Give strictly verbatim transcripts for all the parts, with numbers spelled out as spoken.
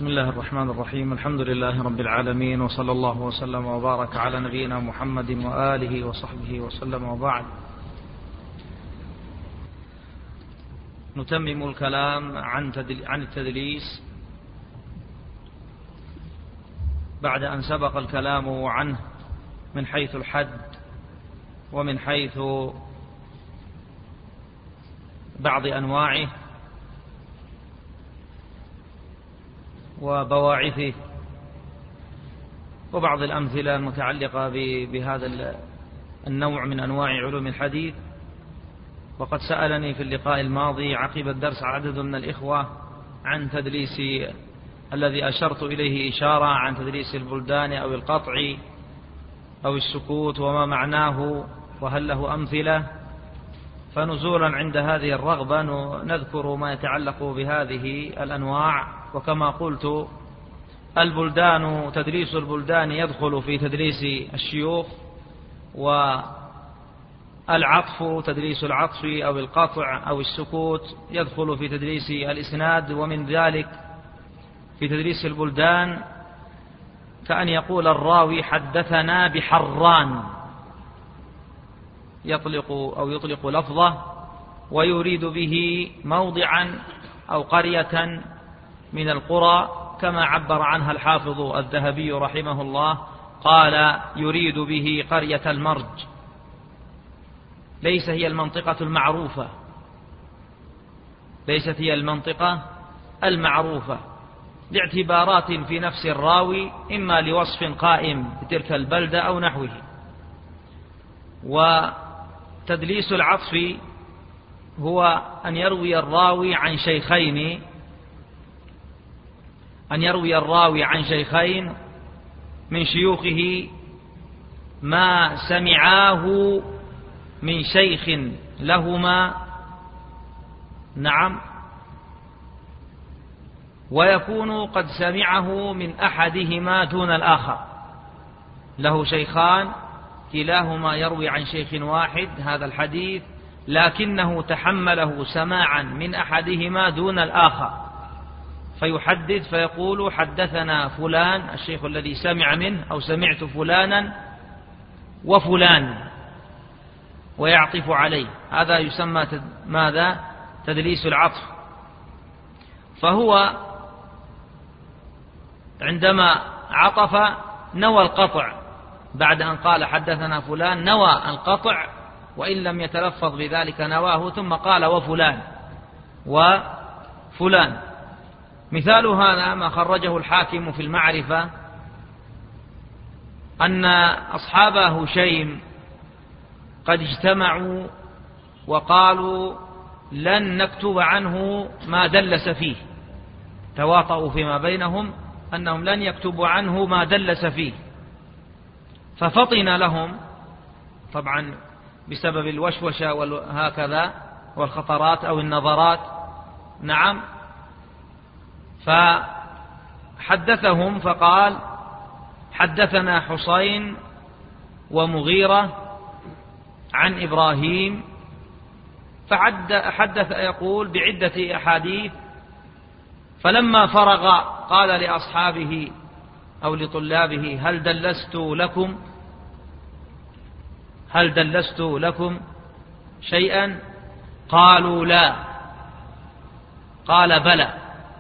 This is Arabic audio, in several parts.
بسم الله الرحمن الرحيم. الحمد لله رب العالمين، وصلى الله وسلم وبارك على نبينا محمد وآله وصحبه وسلم، وبعد. نتمم الكلام عن عن التدليس بعد أن سبق الكلام عنه من حيث الحد ومن حيث بعض أنواعه وبواعثه وبعض الأمثلة المتعلقة بهذا النوع من أنواع علوم الحديث. وقد سألني في اللقاء الماضي عقب الدرس عدد من الإخوة عن تدليس الذي أشرت إليه إشارة، عن تدليس البلدان أو القطع أو السكوت وما معناه وهل له أمثلة. فنزولا عند هذه الرغبة نذكر ما يتعلق بهذه الأنواع. وكما قلت، البلدان تدليس البلدان يدخل في تدليس الشيوخ، والعطف تدليس العطف أو القطع أو السكوت يدخل في تدليس الإسناد. ومن ذلك في تدليس البلدان كأن يقول الراوي حدثنا بحران، يطلق أو يطلق لفظه ويريد به موضعا أو قرية من القرى، كما عبر عنها الحافظ الذهبي رحمه الله، قال يريد به قرية المرج، ليس هي المنطقة المعروفة، ليست هي المنطقة المعروفة لاعتبارات في نفس الراوي، إما لوصف قائم بتلك البلدة أو نحوه. وتدليس العطف هو أن يروي الراوي عن شيخين أن يروي الراوي عن شيخين من شيوخه ما سمعاه من شيخ لهما، نعم، ويكون قد سمعه من أحدهما دون الآخر. له شيخان كلاهما يروي عن شيخ واحد هذا الحديث، لكنه تحمله سماعا من أحدهما دون الآخر، فيحدث فيقول حدثنا فلان الشيخ الذي سمع منه، أو سمعت فلانا وفلان، ويعطف عليه. هذا يسمى ماذا؟ تدليس العطف. فهو عندما عطف نوى القطع، بعد أن قال حدثنا فلان نوى القطع، وإن لم يتلفظ بذلك نواه، ثم قال وفلان وفلان. مثال هذا ما خرجه الحاكم في المعرفة، أن أصحاب هشيم قد اجتمعوا وقالوا لن نكتب عنه ما دلس فيه، تواطؤوا فيما بينهم أنهم لن يكتبوا عنه ما دلس فيه، ففطن لهم طبعا بسبب الوشوشة وهكذا والخطرات أو النظرات، نعم، فحدثهم فقال حدثنا حسين ومغيرة عن إبراهيم، فحدث يقول بعدة أحاديث. فلما فرغ قال لأصحابه أو لطلابه هل دلست لكم هل دلست لكم شيئا؟ قالوا لا. قال بلى،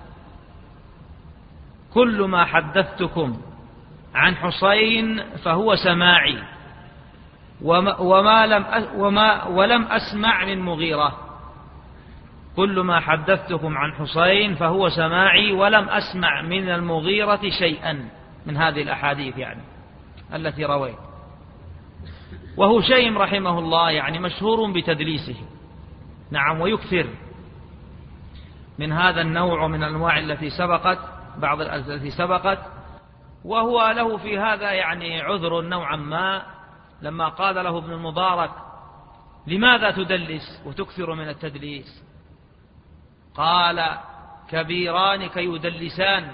كل ما حدثتكم عن حسين فهو سماعي، وما, وما لم وما ولم أسمع من مغيرة. كل ما حدثتكم عن حسين فهو سماعي، ولم أسمع من المغيرة شيئا من هذه الأحاديث يعني التي رويت. وهشيم رحمه الله يعني مشهور بتدليسه، نعم، ويكثر من هذا النوع من الأنواع التي سبقت، بعض التي سبقت. وهو له في هذا يعني عذر نوعا ما، لما قال له ابن المبارك لماذا تدلس وتكثر من التدليس؟ قال كبيرانك يدلسان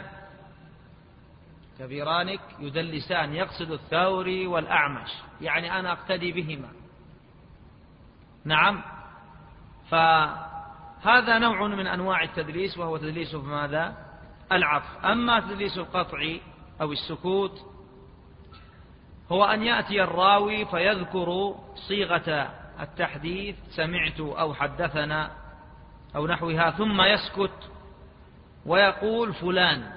كبيرانك يدلسان يقصد الثوري والأعمش، يعني أنا أقتدي بهما، نعم. فهذا نوع من أنواع التدليس، وهو تدليس في ماذا؟ العطف. أما تدليس القطع أو السكوت هو أن يأتي الراوي فيذكر صيغة التحديث سمعت أو حدثنا أو نحوها ثم يسكت ويقول فلان،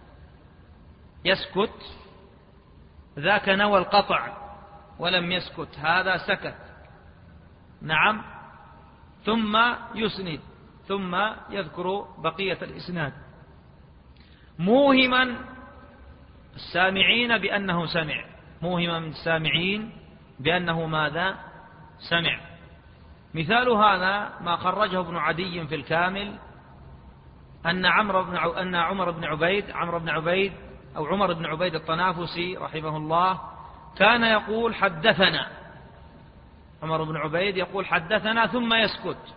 يسكت، ذاك نوى القطع ولم يسكت، هذا سكت، نعم، ثم يسند ثم يذكر بقية الإسناد موهما السامعين بأنه سمع، موهما من السامعين بأنه ماذا؟ سمع. مثال هذا ما خرجه ابن عدي في الكامل أن عمرو بن ع... أن عمر بن عبيد عمرو بن عبيد أو عمر بن عبيد الطنافسي رحمه الله كان يقول حدثنا، عمر بن عبيد يقول حدثنا ثم يسكت،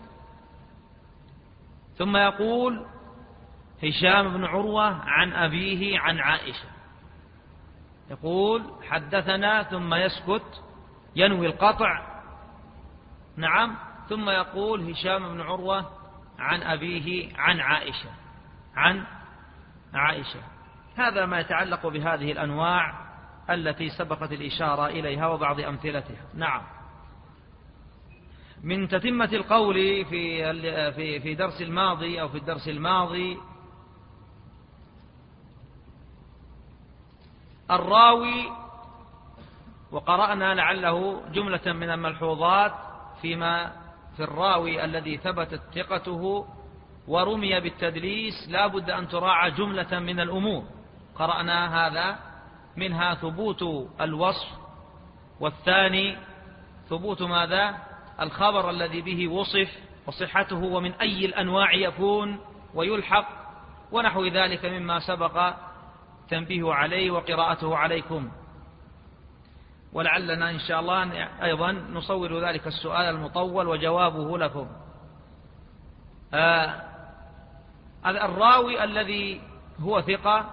ثم يقول هشام بن عروة عن أبيه عن عائشة، يقول حدثنا ثم يسكت ينوي القطع، نعم، ثم يقول هشام بن عروة عن أبيه عن عائشة عن عائشة. هذا ما يتعلق بهذه الأنواع التي سبقت الإشارة إليها وبعض أمثلتها. نعم. من تتمة القول في في في درس الماضي أو في الدرس الماضي الراوي، وقرأنا لعله جملة من الملحوظات فيما في الراوي الذي ثبتت ثقته ورمي بالتدليس لا بد أن تراعى جملة من الأمور، قرأنا هذا، منها ثبوت الوصف، والثاني ثبوت ماذا؟ الخبر الذي به وصف وصحته ومن أي الأنواع يكون ويلحق ونحو ذلك مما سبق تنبيه عليه وقراءته عليكم، ولعلنا إن شاء الله أيضا نصور ذلك السؤال المطول وجوابه لكم. آه الراوي الذي هو ثقة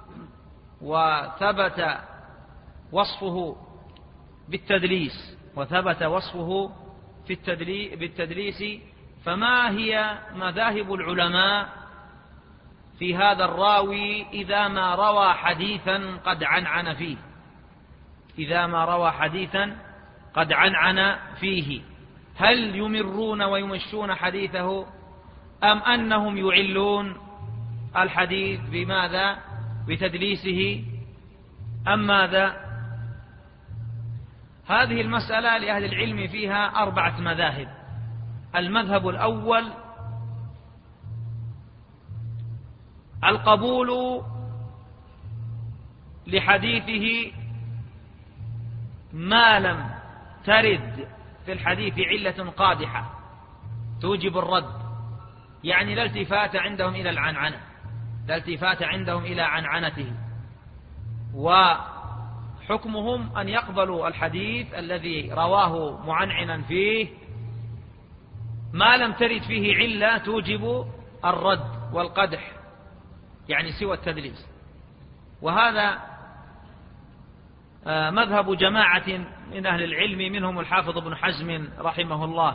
وثبت وصفه بالتدليس وثبت وصفه في التدليس بالتدليس فما هي مذاهب العلماء في هذا الراوي إذا ما روى حديثا قد عنعن فيه إذا ما روى حديثا قد عنعن فيه هل يمرون ويمشون حديثه أم أنهم يعلون الحديث بماذا؟ بتدليسه أم ماذا؟ هذه المسألة لأهل العلم فيها أربعة مذاهب. المذهب الأول القبول لحديثه ما لم ترد في الحديث علة قادحة توجب الرد، يعني لا التفات عندهم إلى العنعنة لا التفات عندهم إلى عنعنته، وحكمهم أن يقبلوا الحديث الذي رواه معنعنا فيه ما لم ترد فيه علة توجب الرد والقدح، يعني سوى التدليس. وهذا مذهب جماعة من أهل العلم منهم الحافظ ابن حزم رحمه الله،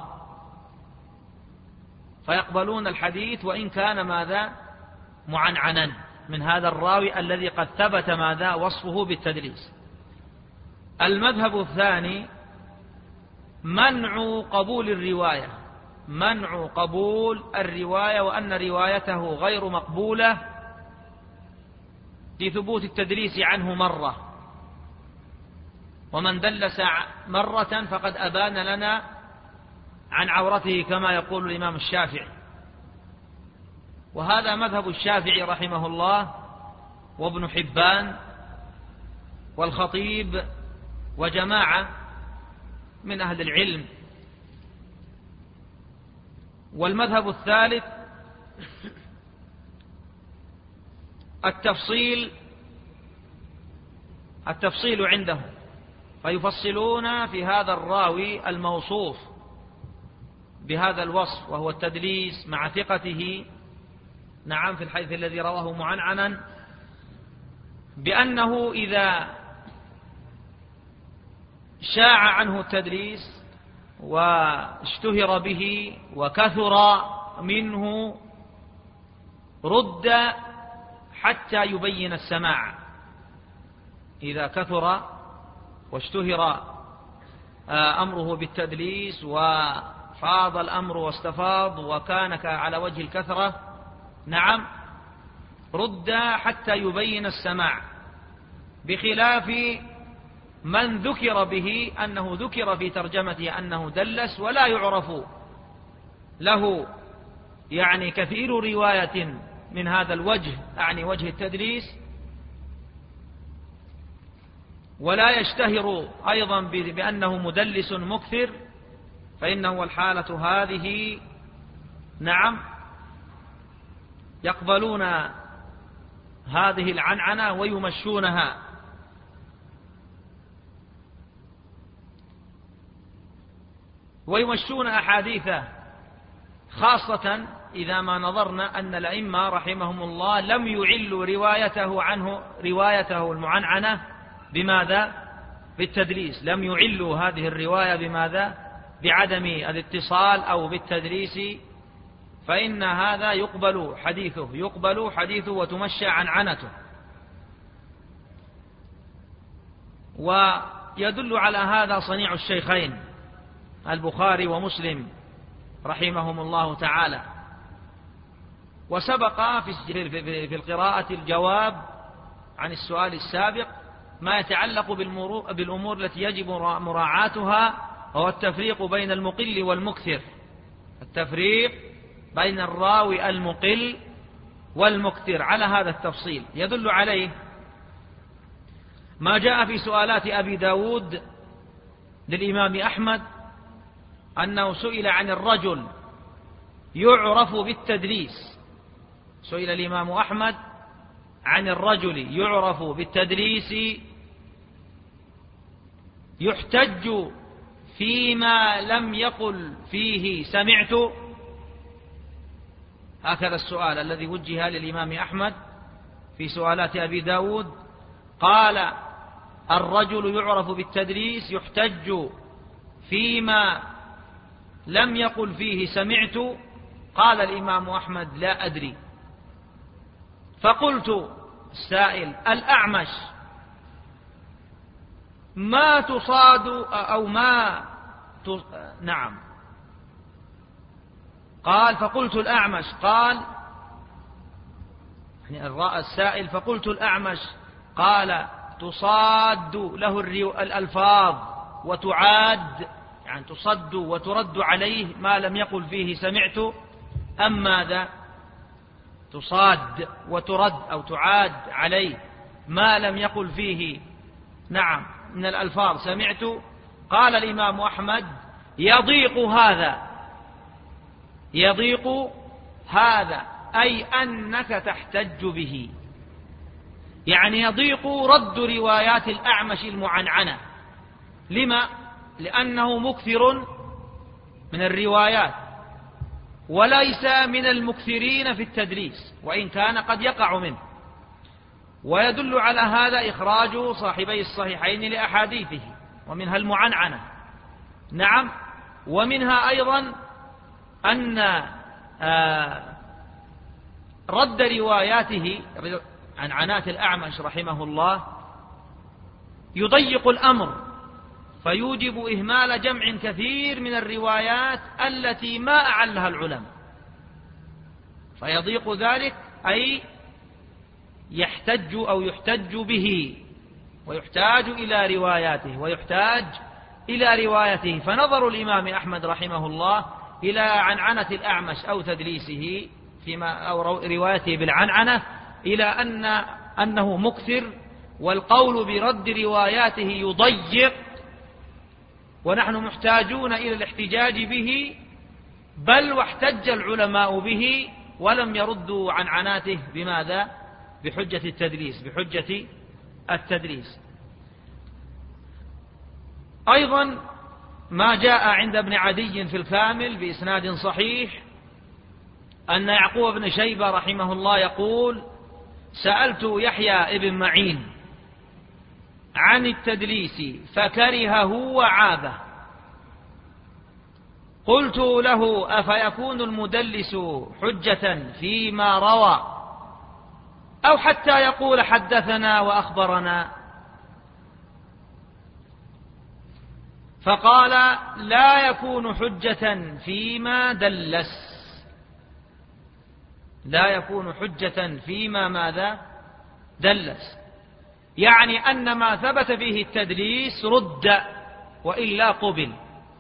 فيقبلون الحديث وإن كان ماذا؟ معنعنا من هذا الراوي الذي قد ثبت ماذا؟ وصفه بالتدليس. المذهب الثاني منع قبول الرواية منع قبول الرواية وأن روايته غير مقبولة لثبوت التدليس عنه مرة، ومن دلس مرة فقد أبان لنا عن عورته كما يقول الإمام الشافعي. وهذا مذهب الشافعي رحمه الله وابن حبان والخطيب وجماعة من أهل العلم. والمذهب الثالث التفصيل التفصيل عندهم، فيفصلون في هذا الراوي الموصوف بهذا الوصف وهو التدليس مع ثقته، نعم، في الحديث الذي رواه معنعنا، بأنه إذا شاع عنه التدليس واشتهر به وكثر منه رد حتى يبين السماع. إذا كثر واشتهر أمره بالتدليس وفاض الأمر واستفاض وكان على وجه الكثرة، نعم، رد حتى يبين السماع، بخلاف من ذكر به أنه ذكر في ترجمته أنه دلس ولا يعرف له يعني كثير رواية من هذا الوجه، أعني وجه التدليس، ولا يشتهر أيضا بأنه مدلس مكثر، فإنه الحالة هذه نعم يقبلون هذه العنعنة ويمشونها. ويمشون أحاديثه، خاصة إذا ما نظرنا أن الأئمة رحمهم الله لم يعلوا روايته عنه روايته المعنعنة بماذا؟ بالتدليس، لم يعلوا هذه الرواية بماذا؟ بعدم الاتصال أو بالتدليس، فإن هذا يقبل حديثه يقبل حديثه وتمشى عنعنته. ويدل على هذا صنيع الشيخين البخاري ومسلم رحمهم الله تعالى. وسبق في القراءة الجواب عن السؤال السابق ما يتعلق بالأمور التي يجب مراعاتها، هو التفريق بين المقل والمكثر، التفريق بين الراوي المقل والمكثر على هذا التفصيل. يدل عليه ما جاء في سؤالات أبي داود للإمام أحمد أنه سئل عن الرجل يعرف بالتدليس، سئل الإمام أحمد عن الرجل يعرف بالتدليس يحتج فيما لم يقل فيه سمعت، هكذا السؤال الذي وجه للإمام أحمد في سؤالات أبي داود. قال الرجل يعرف بالتدليس يحتج فيما لم يقل فيه سمعت. قال الإمام أحمد لا أدري. فقلت السائل الأعمش ما تصاد أو ما تص... نعم قال فقلت الأعمش قال يعني السائل فقلت الأعمش قال تصاد له الألفاظ وتعاد، يعني تصد وترد عليه ما لم يقل فيه سمعت، أم ماذا؟ تصاد وترد أو تعاد عليه ما لم يقل فيه نعم من الألفاظ سمعت. قال الإمام أحمد يضيق هذا يضيق هذا أي أنك تحتج به، يعني يضيق رد روايات الأعمش المعنعنة. لما؟ لأنه مكثر من الروايات وليس من المكثرين في التدليس، وإن كان قد يقع منه. ويدل على هذا إخراج صاحبي الصحيحين لأحاديثه، ومنها المعنعنة نعم، ومنها أيضا أن رد رواياته عن عنات الأعمش رحمه الله يضيق الأمر، فيوجب إهمال جمع كثير من الروايات التي ما أعلها العلماء، فيضيق ذلك أي يحتج أو يحتج به ويحتاج إلى رواياته ويحتاج إلى روايته. فنظر الإمام أحمد رحمه الله إلى عنعنة الأعمش أو تدليسه فيما أو روايته بالعنعنة إلى أن أنه مكثر، والقول برد رواياته يضيق، ونحن محتاجون إلى الاحتجاج به، بل واحتج العلماء به ولم يردوا عن عناته بماذا؟ بحجة التدليس بحجة التدليس. أيضا ما جاء عند ابن عدي في الكامل بإسناد صحيح أن يعقوب بن شيبة رحمه الله يقول سألت يحيى ابن معين عن التدليس فكرهه وعابه، قلت له أفيكون المدلس حجة فيما روى أو حتى يقول حدثنا وأخبرنا. فقال لا يكون حجة فيما دلس، لا يكون حجة فيما ماذا دلس، يعني أن ما ثبت فيه التدليس رد وإلا قبل.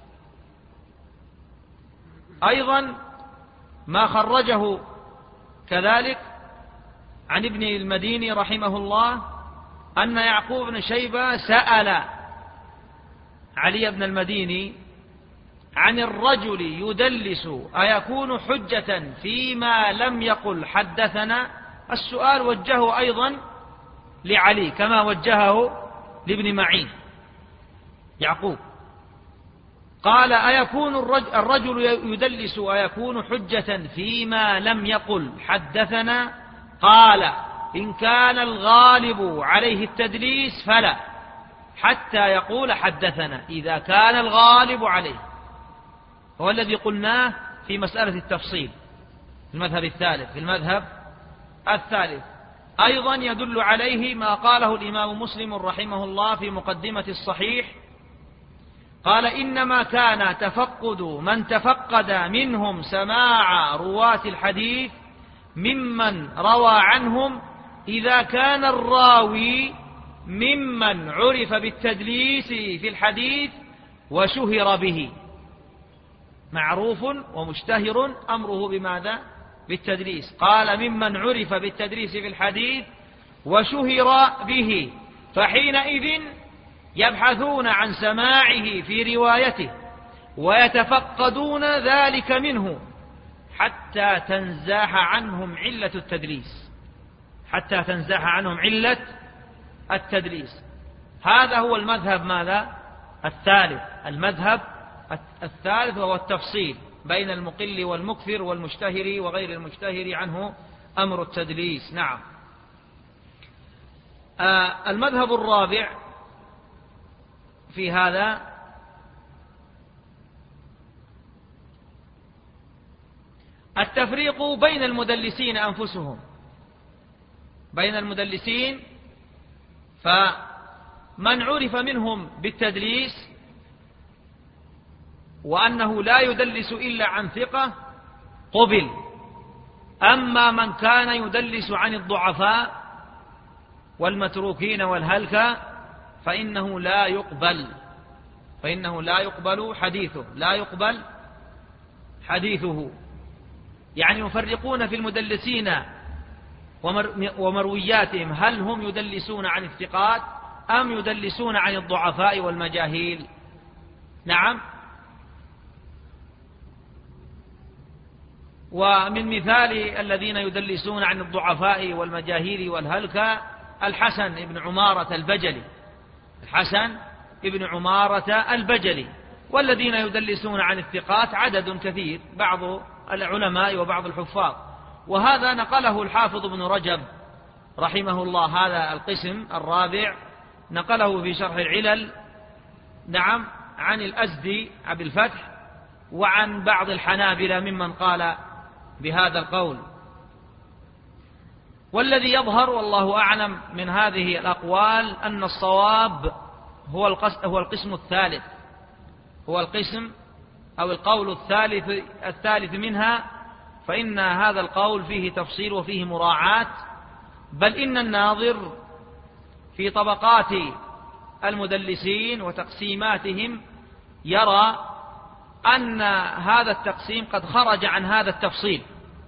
أيضا ما خرجه كذلك عن ابن المديني رحمه الله أن يعقوب بن شيبة سأل علي بن المديني عن الرجل يدلس أيكون حجة فيما لم يقل حدثنا. السؤال وجهه أيضا لعلي كما وجهه لابن معين يعقوب. قال أيكون الرجل يدلس أيكون حجة فيما لم يقل حدثنا؟ قال إن كان الغالب عليه التدليس فلا، حتى يقول حدثنا إذا كان الغالب عليه. هو الذي قلناه في مسألة التفصيل في المذهب الثالث في المذهب الثالث. أيضا يدل عليه ما قاله الإمام مسلم رحمه الله في مقدمة الصحيح، قال إنما كان تفقد من تفقد منهم سماع رواة الحديث ممن روى عنهم إذا كان الراوي ممن عرف بالتدليس في الحديث وشهر به، معروف ومشتهر أمره بماذا؟ بالتدليس. قال ممن عرف بالتدليس في الحديث وشهر به، فحينئذ يبحثون عن سماعه في روايته ويتفقدون ذلك منه حتى تنزاح عنهم علة التدليس، حتى تنزاح عنهم علة التدليس. هذا هو المذهب ماذا؟ الثالث، المذهب الثالث وهو التفصيل بين المقل والمكثر والمشتهر وغير المشتهر عنه أمر التدليس. نعم. آه المذهب الرابع في هذا التفريق بين المدلسين أنفسهم، بين المدلسين، فمن عرف منهم بالتدليس وأنه لا يدلس إلا عن ثقة قبل، أما من كان يدلس عن الضعفاء والمتروكين والهلكة فإنه لا يقبل، فإنه لا يقبل حديثه، لا يقبل حديثه. يعني يفرقون في المدلسين ومروياتهم، هل هم يدلسون عن الثقات أم يدلسون عن الضعفاء والمجاهيل؟ نعم. ومن مثال الذين يدلسون عن الضعفاء والمجاهيل والهلكة الحسن بن عمارة البجلي، الحسن بن عمارة البجلي. والذين يدلسون عن الثقات عدد كثير، بعض العلماء وبعض الحفاظ. وهذا نقله الحافظ ابن رجب رحمه الله، هذا القسم الرابع نقله في شرح العلل، نعم، عن الأزدي أبي الفتح وعن بعض الحنابلة ممن قال بهذا القول. والذي يظهر والله أعلم من هذه الأقوال أن الصواب هو هو القسم الثالث، هو القسم أو القول الثالث الثالث منها، فإن هذا القول فيه تفصيل وفيه مراعاة، بل إن الناظر في طبقات المدلسين وتقسيماتهم يرى أن هذا التقسيم قد خرج عن هذا التفصيل.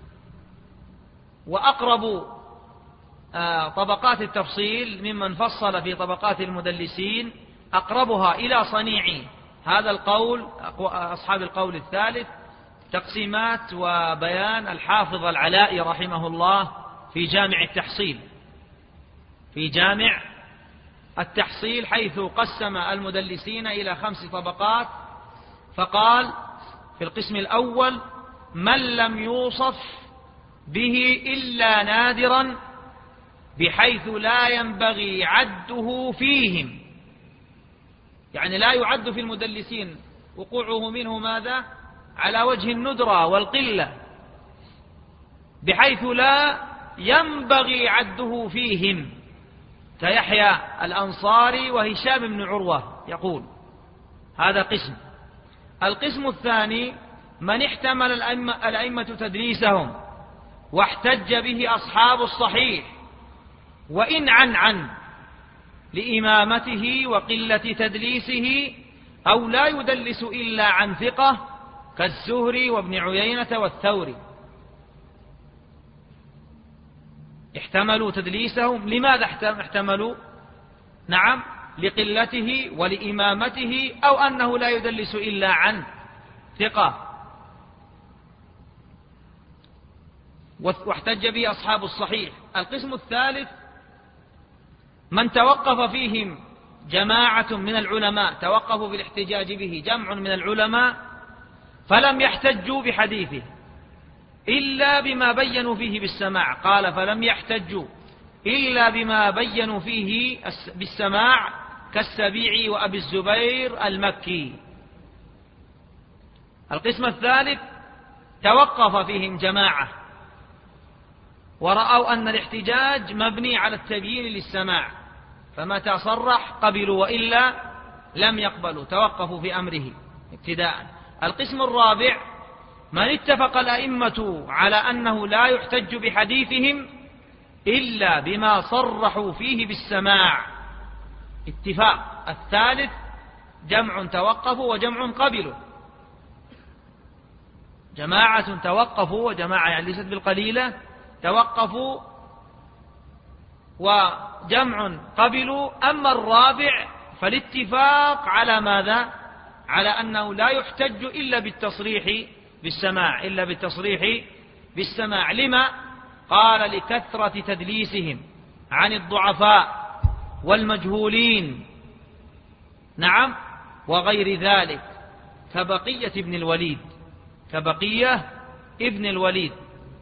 وأقرب طبقات التفصيل ممن فصل في طبقات المدلسين أقربها إلى صنيع هذا القول أصحاب القول الثالث تقسيمات وبيان الحافظ العلائي رحمه الله في جامع التحصيل، في جامع التحصيل، حيث قسم المدلسين إلى خمس طبقات، فقال في القسم الأول من لم يوصف به إلا نادرا بحيث لا ينبغي عده فيهم، يعني لا يعد في المدلسين وقوعه منه ماذا؟ على وجه الندرة والقلة، بحيث لا ينبغي عده فيهم، كيحيى الأنصاري وهشام بن عروة. يقول هذا قسم. القسم الثاني من احتمل الأئمة, الأئمة تدليسهم واحتج به أصحاب الصحيح وإن عن عن لإمامته وقلة تدليسه، أو لا يدلس إلا عن ثقة كالزهري وابن عيينة والثوري. احتملوا تدليسهم. لماذا احتملوا؟ نعم، لقلته ولإمامته، أو أنه لا يدلس إلا عن ثقة. واحتج به أصحاب الصحيح. القسم الثالث من توقف فيهم جماعة من العلماء، توقفوا بالاحتجاج به جمع من العلماء، فلم يحتجوا بحديثه إلا بما بينوا فيه بالسماع. قال فلم يحتجوا إلا بما بينوا فيه بالسماع كالسبيعي وأبي الزبير المكي. القسم الثالث توقف فيهم جماعة ورأوا أن الاحتجاج مبني على التبيين للسماع، فمتى صرح قبلوا وإلا لم يقبلوا، توقفوا في أمره ابتداء. القسم الرابع من اتفق الأئمة على أنه لا يحتج بحديثهم إلا بما صرحوا فيه بالسماع، اتفاق. الثالث جمع توقفوا وجمع قبلوا، جماعة توقفوا وجماعة يعني ليست بالقليلة توقفوا وجمع قبلوا. أما الرابع فالاتفاق على ماذا؟ على أنه لا يحتج إلا بالتصريح بالسماع، إلا بالتصريح بالسماع. لما؟ قال لكثرة تدليسهم عن الضعفاء والمجهولين، نعم، وغير ذلك، كبقية ابن الوليد، كبقية ابن الوليد.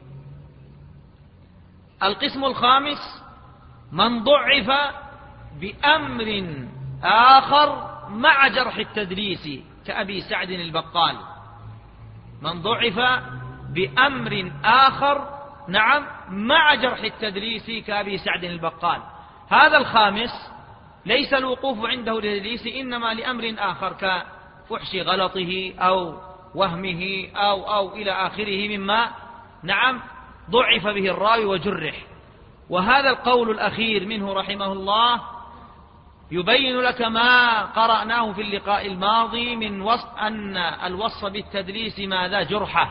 القسم الخامس من ضعف بأمر آخر مع جرح التدليس كأبي سعد البقال. من ضعف بأمر آخر، نعم، مع جرح التدليس كأبي سعد البقال. هذا الخامس ليس الوقوف عنده للتدليس، إنما لأمر آخر كفحش غلطه أو وهمه أو أو إلى آخره مما، نعم، ضعف به الراوي وجرح. وهذا القول الأخير منه رحمه الله يبين لك ما قرأناه في اللقاء الماضي من وصف أن الوصف بالتدليس ماذا؟ جرحه.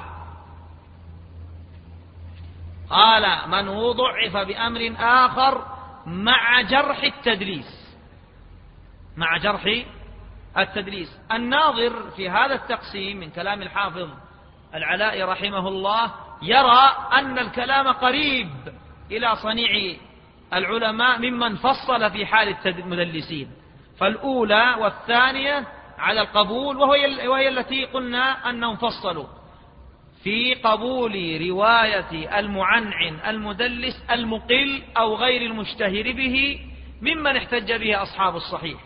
قال من ضعف بأمر آخر مع جرح التدليس، مع جرح التدليس. الناظر في هذا التقسيم من كلام الحافظ العلاء رحمه الله يرى أن الكلام قريب إلى صنيع العلماء ممن فصل في حال المدلسين، فالأولى والثانية على القبول، وهي, وهي التي قلنا أنهم فصلوا في قبول رواية المعنعن المدلس المقل أو غير المشتهر به ممن احتج به أصحاب الصحيح،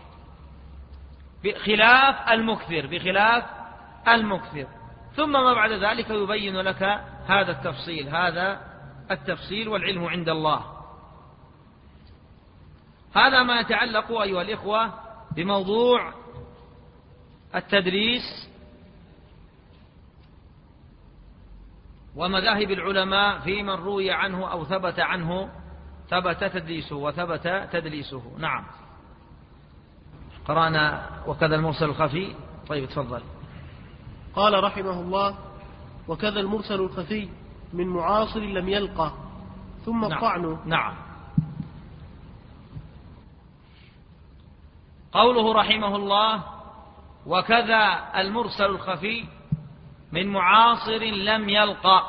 بخلاف المكثر، بخلاف المكثر. ثم ما بعد ذلك يبين لك هذا التفصيل، هذا التفصيل والعلم عند الله. هذا ما يتعلق أيها الإخوة بموضوع التدليس ومذاهب العلماء في من روي عنه أو ثبت عنه ثبت تدليسه وثبت تدليسه. نعم، قرأنا وكذا المرسل الخفي. طيب تفضل. قال رحمه الله: وكذا المرسل الخفي من معاصر لم يلقى ثم الطعن. نعم. نعم. قوله رحمه الله: وكذا المرسل الخفي من معاصر لم يلقى.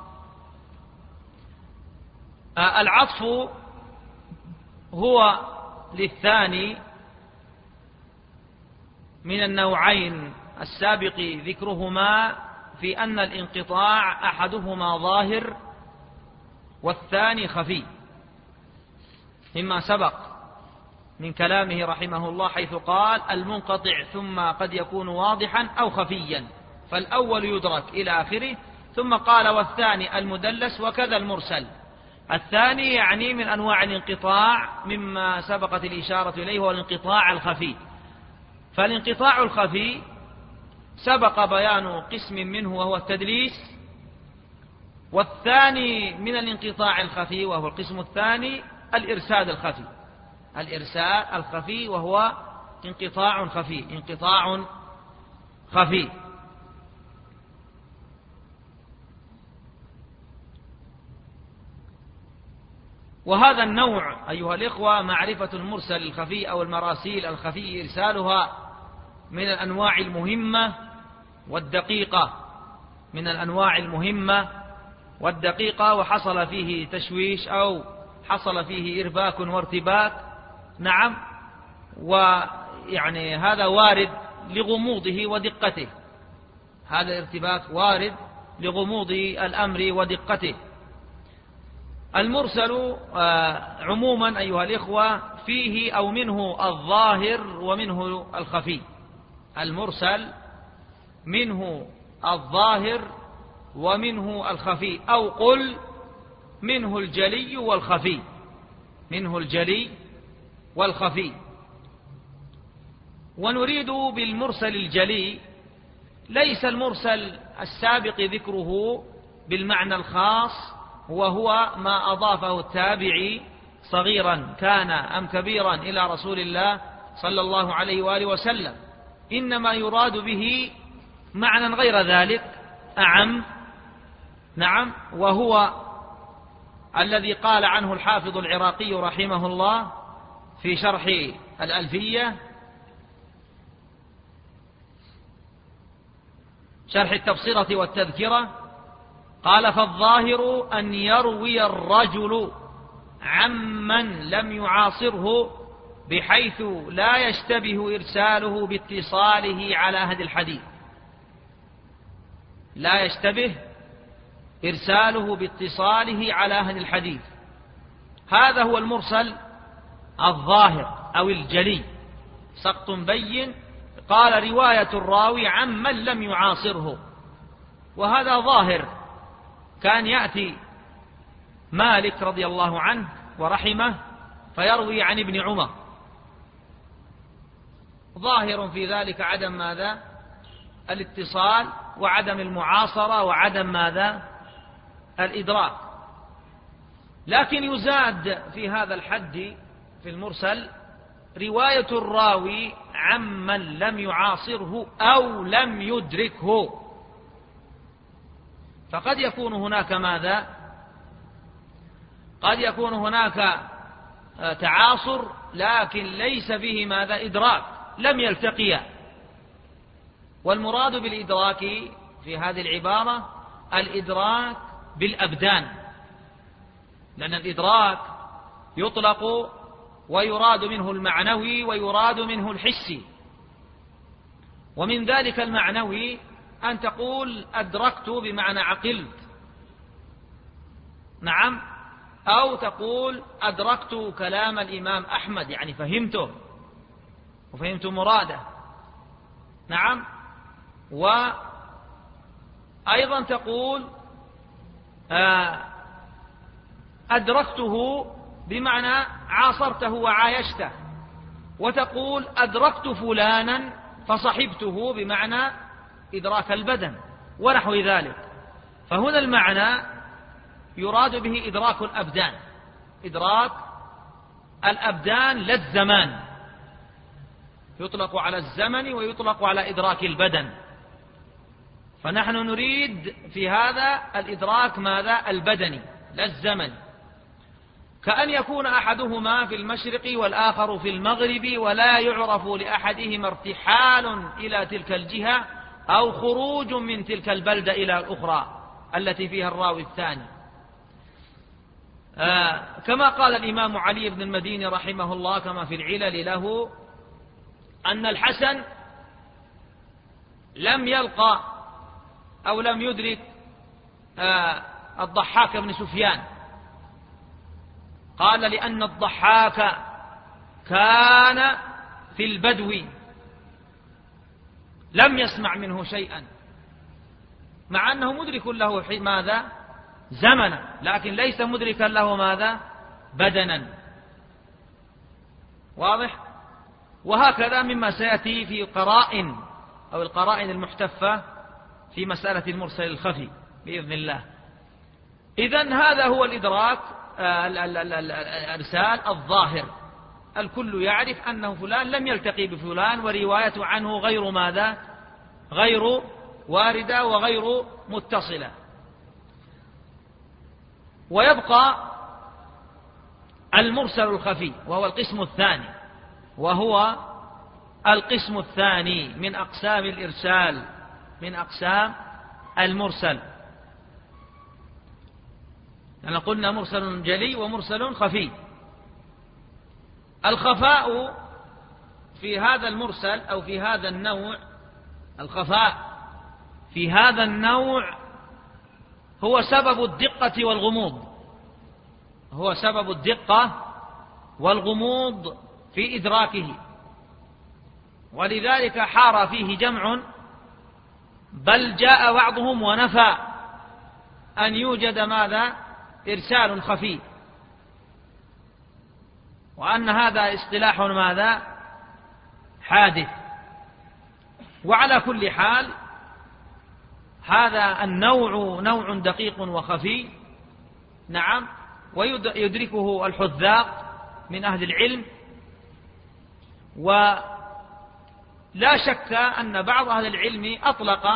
العطف هو للثاني من النوعين السابق ذكرهما في أن الانقطاع أحدهما ظاهر والثاني خفي، مما سبق من كلامه رحمه الله حيث قال: المنقطع ثم قد يكون واضحا أو خفيا، فالأول يدرك إلى آخره. ثم قال: والثاني المدلس وكذا المرسل. الثاني يعني من أنواع الانقطاع مما سبقت الإشارة إليه هو الانقطاع الخفي. فالانقطاع الخفي سبق بيان قسم منه وهو التدليس، والثاني من الانقطاع الخفي وهو القسم الثاني الإرسال الخفي. الإرسال الخفي وهو انقطاع خفي انقطاع خفي. وهذا النوع أيها الإخوة معرفة المرسل الخفي أو المراسيل الخفي إرسالها من الأنواع المهمة والدقيقة من الأنواع المهمة والدقيقة وحصل فيه تشويش أو حصل فيه إرباك وارتباك. نعم، ويعني هذا وارد لغموضه ودقته، هذا الارتباك وارد لغموض الأمر ودقته. المرسل عموما أيها الإخوة فيه أو منه الظاهر ومنه الخفي. المرسل منه الظاهر ومنه الخفي، أو قل منه الجلي والخفي، منه الجلي والخفي. ونريد بالمرسل الجلي ليس المرسل السابق ذكره بالمعنى الخاص وهو ما أضافه التابعي صغيرا كان أم كبيرا إلى رسول الله صلى الله عليه وآله وسلم، إنما يراد به معنى غير ذلك أعم. نعم، وهو الذي قال عنه الحافظ العراقي رحمه الله في شرح الألفية، شرح التبصرة والتذكرة، قال: فالظاهر أن يروي الرجل عمن لم يعاصره بحيث لا يشتبه إرساله باتصاله على أهل الحديث، لا يشتبه إرساله باتصاله على أهل الحديث. هذا هو المرسل الظاهر أو الجلي، سقط بين. قال: رواية الراوي عمن لم يعاصره، وهذا ظاهر. كان يأتي مالك رضي الله عنه ورحمه فيروي عن ابن عمر، ظاهر في ذلك عدم ماذا؟ الاتصال وعدم المعاصرة وعدم ماذا؟ الإدراك. لكن يزاد في هذا الحد في المرسل رواية الراوي عمن لم يعاصره أو لم يدركه، فقد يكون هناك ماذا؟ قد يكون هناك تعاصر لكن ليس فيه ماذا؟ إدراك، لم يلتقيا. والمراد بالإدراك في هذه العبارة الإدراك بالأبدان، لأن الإدراك يطلق ويراد منه المعنوي ويراد منه الحسي. ومن ذلك المعنوي أن تقول أدركت بمعنى عقلت، نعم، أو تقول أدركت كلام الإمام أحمد يعني فهمته وفهمت مراده، نعم. وأيضا تقول أدركته بمعنى عاصرته وعايشته، وتقول أدركت فلانا فصحبته بمعنى إدراك البدن ونحو ذلك. فهنا المعنى يراد به إدراك الأبدان، إدراك الأبدان لا الزمان، يطلق على الزمن ويطلق على إدراك البدن. فنحن نريد في هذا الإدراك ماذا؟ البدني لا الزمن، كأن يكون أحدهما في المشرق والآخر في المغرب ولا يعرف لأحدهما ارتحال إلى تلك الجهة أو خروج من تلك البلدة إلى الأخرى التي فيها الراوي الثاني. آه كما قال الإمام علي بن المديني رحمه الله كما في العلل له أن الحسن لم يلقى أو لم يدرك آه الضحاك بن سفيان، قال لأن الضحاك كان في البدو لم يسمع منه شيئا، مع أنه مدرك له ماذا؟ زمنا، لكن ليس مدركا له ماذا؟ بدنا. واضح؟ وهكذا مما سيأتي في قرائن أو القرائن المحتفة في مسألة المرسل الخفي بإذن الله. إذن هذا هو الإدراك الإرسال الظاهر، الكل يعرف أنه فلان لم يلتقي بفلان وروايته عنه غير ماذا؟ غير واردة وغير متصلة. ويبقى المرسل الخفي وهو القسم الثاني، وهو القسم الثاني من أقسام الإرسال، من أقسام المرسل. يعني قلنا مرسل جلي ومرسل خفي. الخفاء في هذا المرسل أو في هذا النوع، الخفاء في هذا النوع هو سبب الدقة والغموض، هو سبب الدقة والغموض في إدراكه، ولذلك حار فيه جمع، بل جاء بعضهم ونفى أن يوجد ماذا؟ إرسال خفي، وأن هذا اصطلاح ماذا؟ حادث. وعلى كل حال هذا النوع نوع دقيق وخفي، نعم، ويدركه الحذاق من أهل العلم. ولا شك أن بعض أهل العلم أطلق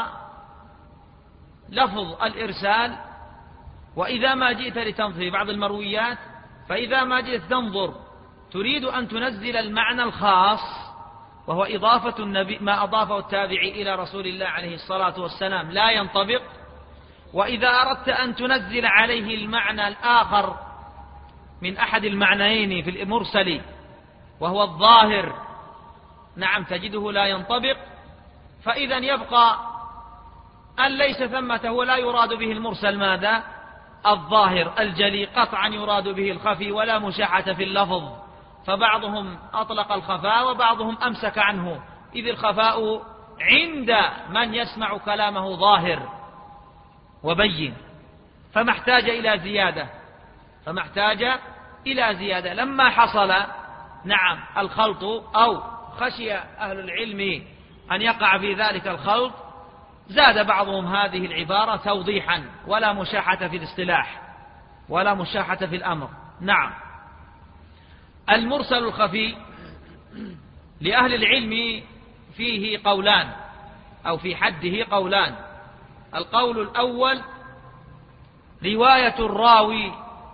لفظ الإرسال، وإذا ما جئت لتنظر بعض المرويات، فإذا ما جئت تنظر تريد أن تنزل المعنى الخاص وهو إضافة النبي ما أضافه التابعي إلى رسول الله عليه الصلاة والسلام لا ينطبق، وإذا أردت أن تنزل عليه المعنى الآخر من أحد المعنيين في المرسل وهو الظاهر، نعم، تجده لا ينطبق. فإذا يبقى أن ليس ثمة هو لا يراد به المرسل ماذا؟ الظاهر الجلي، قطعا يراد به الخفي، ولا مشاحة في اللفظ، فبعضهم أطلق الخفاء وبعضهم أمسك عنه، إذ الخفاء عند من يسمع كلامه ظاهر وبين، فما احتاج إلى زيادة فما احتاج إلى زيادة. لما حصل نعم الخلط أو خشي أهل العلم أن يقع في ذلك الخلط، زاد بعضهم هذه العبارة توضيحا، ولا مشاحة في الاصطلاح ولا مشاحة في الأمر. نعم. المرسل الخفي لأهل العلم فيه قولان أو في حده قولان. القول الأول رواية الراوي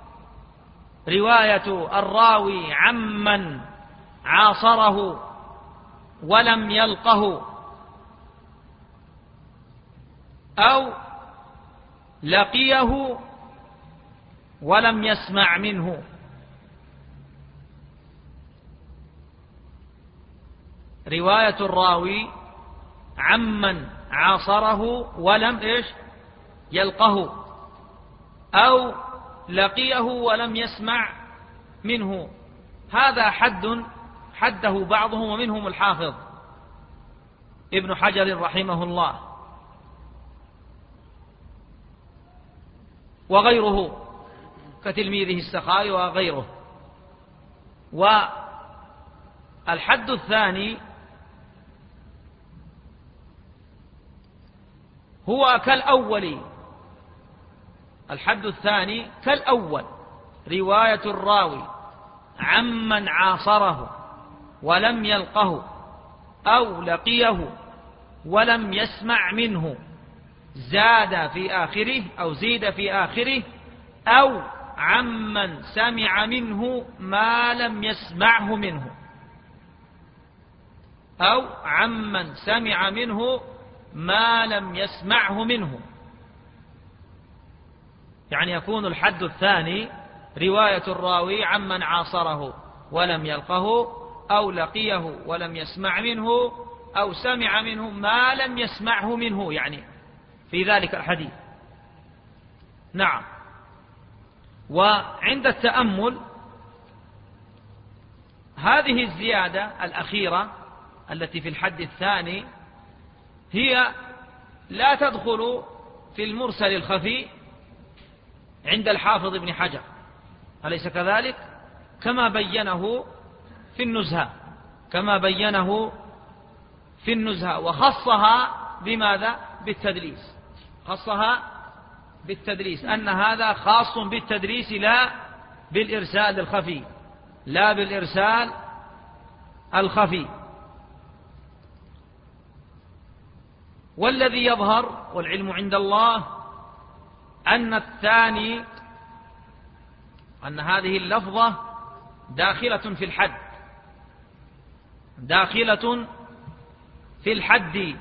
رواية الراوي عمن عاصره ولم يلقه أو لقيه ولم يسمع منه. رواية الراوي عمن عاصره ولم إيش يلقه أو لقيه ولم يسمع منه، هذا حد حده بعضهم ومنهم الحافظ ابن حجر رحمه الله وغيره كتلميذه السخاوي وغيره. والحد الثاني هو كالأول الحد الثاني كالأول رواية الراوي عمن عاصره ولم يلقه أو لقيه ولم يسمع منه، زاد في آخره أو زيد في آخره أو عمن سمع منه ما لم يسمعه منه أو عمن سمع منه ما لم يسمعه منه. يعني يكون الحد الثاني رواية الراوي عمن عاصره ولم يلقه أو لقيه ولم يسمع منه أو سمع منه ما لم يسمعه منه، يعني في ذلك الحديث. نعم. وعند التأمل هذه الزيادة الأخيرة التي في الحد الثاني هي لا تدخل في المرسل الخفي عند الحافظ ابن حجر، أليس كذلك؟ كما بينه في النزهة كما بينه في النزهة وخصها بماذا؟ بالتدليس، خصها بالتدليس، أن هذا خاص بالتدليس لا بالإرسال الخفي لا بالإرسال الخفي. والذي يظهر والعلم عند الله أن الثاني أن هذه اللفظة داخلة في الحد داخلة في الحد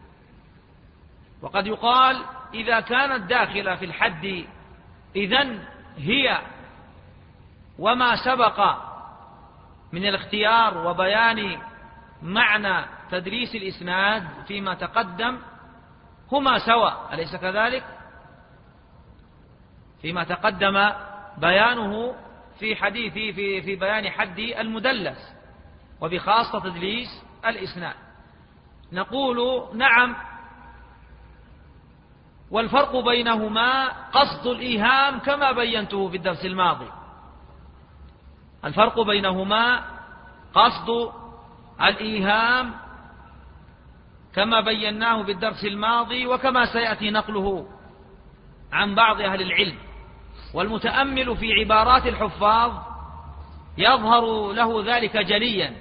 وقد يقال إذا كانت داخلة في الحد إذن هي وما سبق من الاختيار وبيان معنى تدريس الإسناد فيما تقدم هما سواء، أليس كذلك؟ فيما تقدم بيانه في حديث في في بيان حد المدلس وبخاصة تدليس الإسناد. نقول نعم، والفرق بينهما قصد الإيهام كما بينته في الدرس الماضي. الفرق بينهما قصد الإيهام كما بيناه في الدرس الماضي وكما سيأتي نقله عن بعض أهل العلم. والمتأمل في عبارات الحفاظ يظهر له ذلك جليا،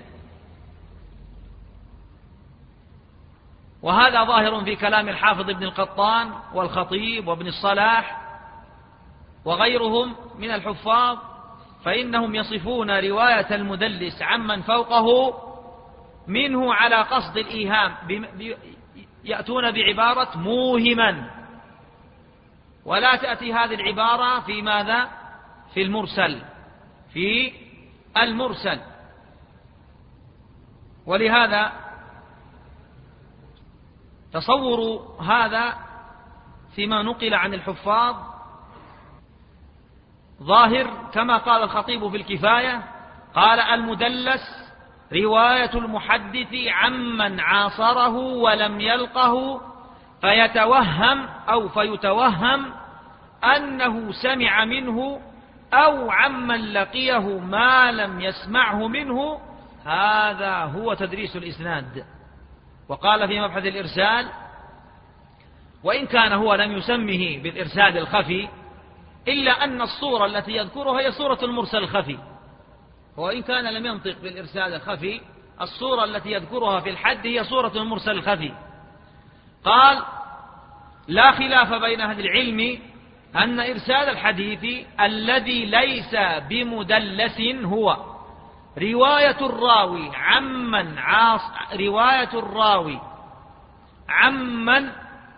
وهذا ظاهر في كلام الحافظ ابن القطان والخطيب وابن الصلاح وغيرهم من الحفاظ، فإنهم يصفون رواية المدلس عمن فوقه منه على قصد الإيهام، يأتون بعبارة موهما، ولا تأتي هذه العبارة في ماذا؟ في المرسل في المرسل. ولهذا تصور هذا فيما نقل عن الحفاظ ظاهر كما قال الخطيب في الكفاية، قال: المدلس رواية المحدث عمن عاصره ولم يلقه فيتوهم أو فيتوهم أنه سمع منه أو عمن لقيه ما لم يسمعه منه، هذا هو تدريس الإسناد. وقال في مبحث الإرسال: وإن كان هو لم يسمه بالإرسال الخفي إلا أن الصورة التي يذكرها هي صورة المرسل الخفي، وإن كان لم ينطق بالإرسال الخفي الصورة التي يذكرها في الحد هي صورة المرسل الخفي. قال: لا خلاف بين أهل العلم أن إرسال الحديث الذي ليس بمدلس هو رواية الراوي عمن عاص رواية الراوي عمن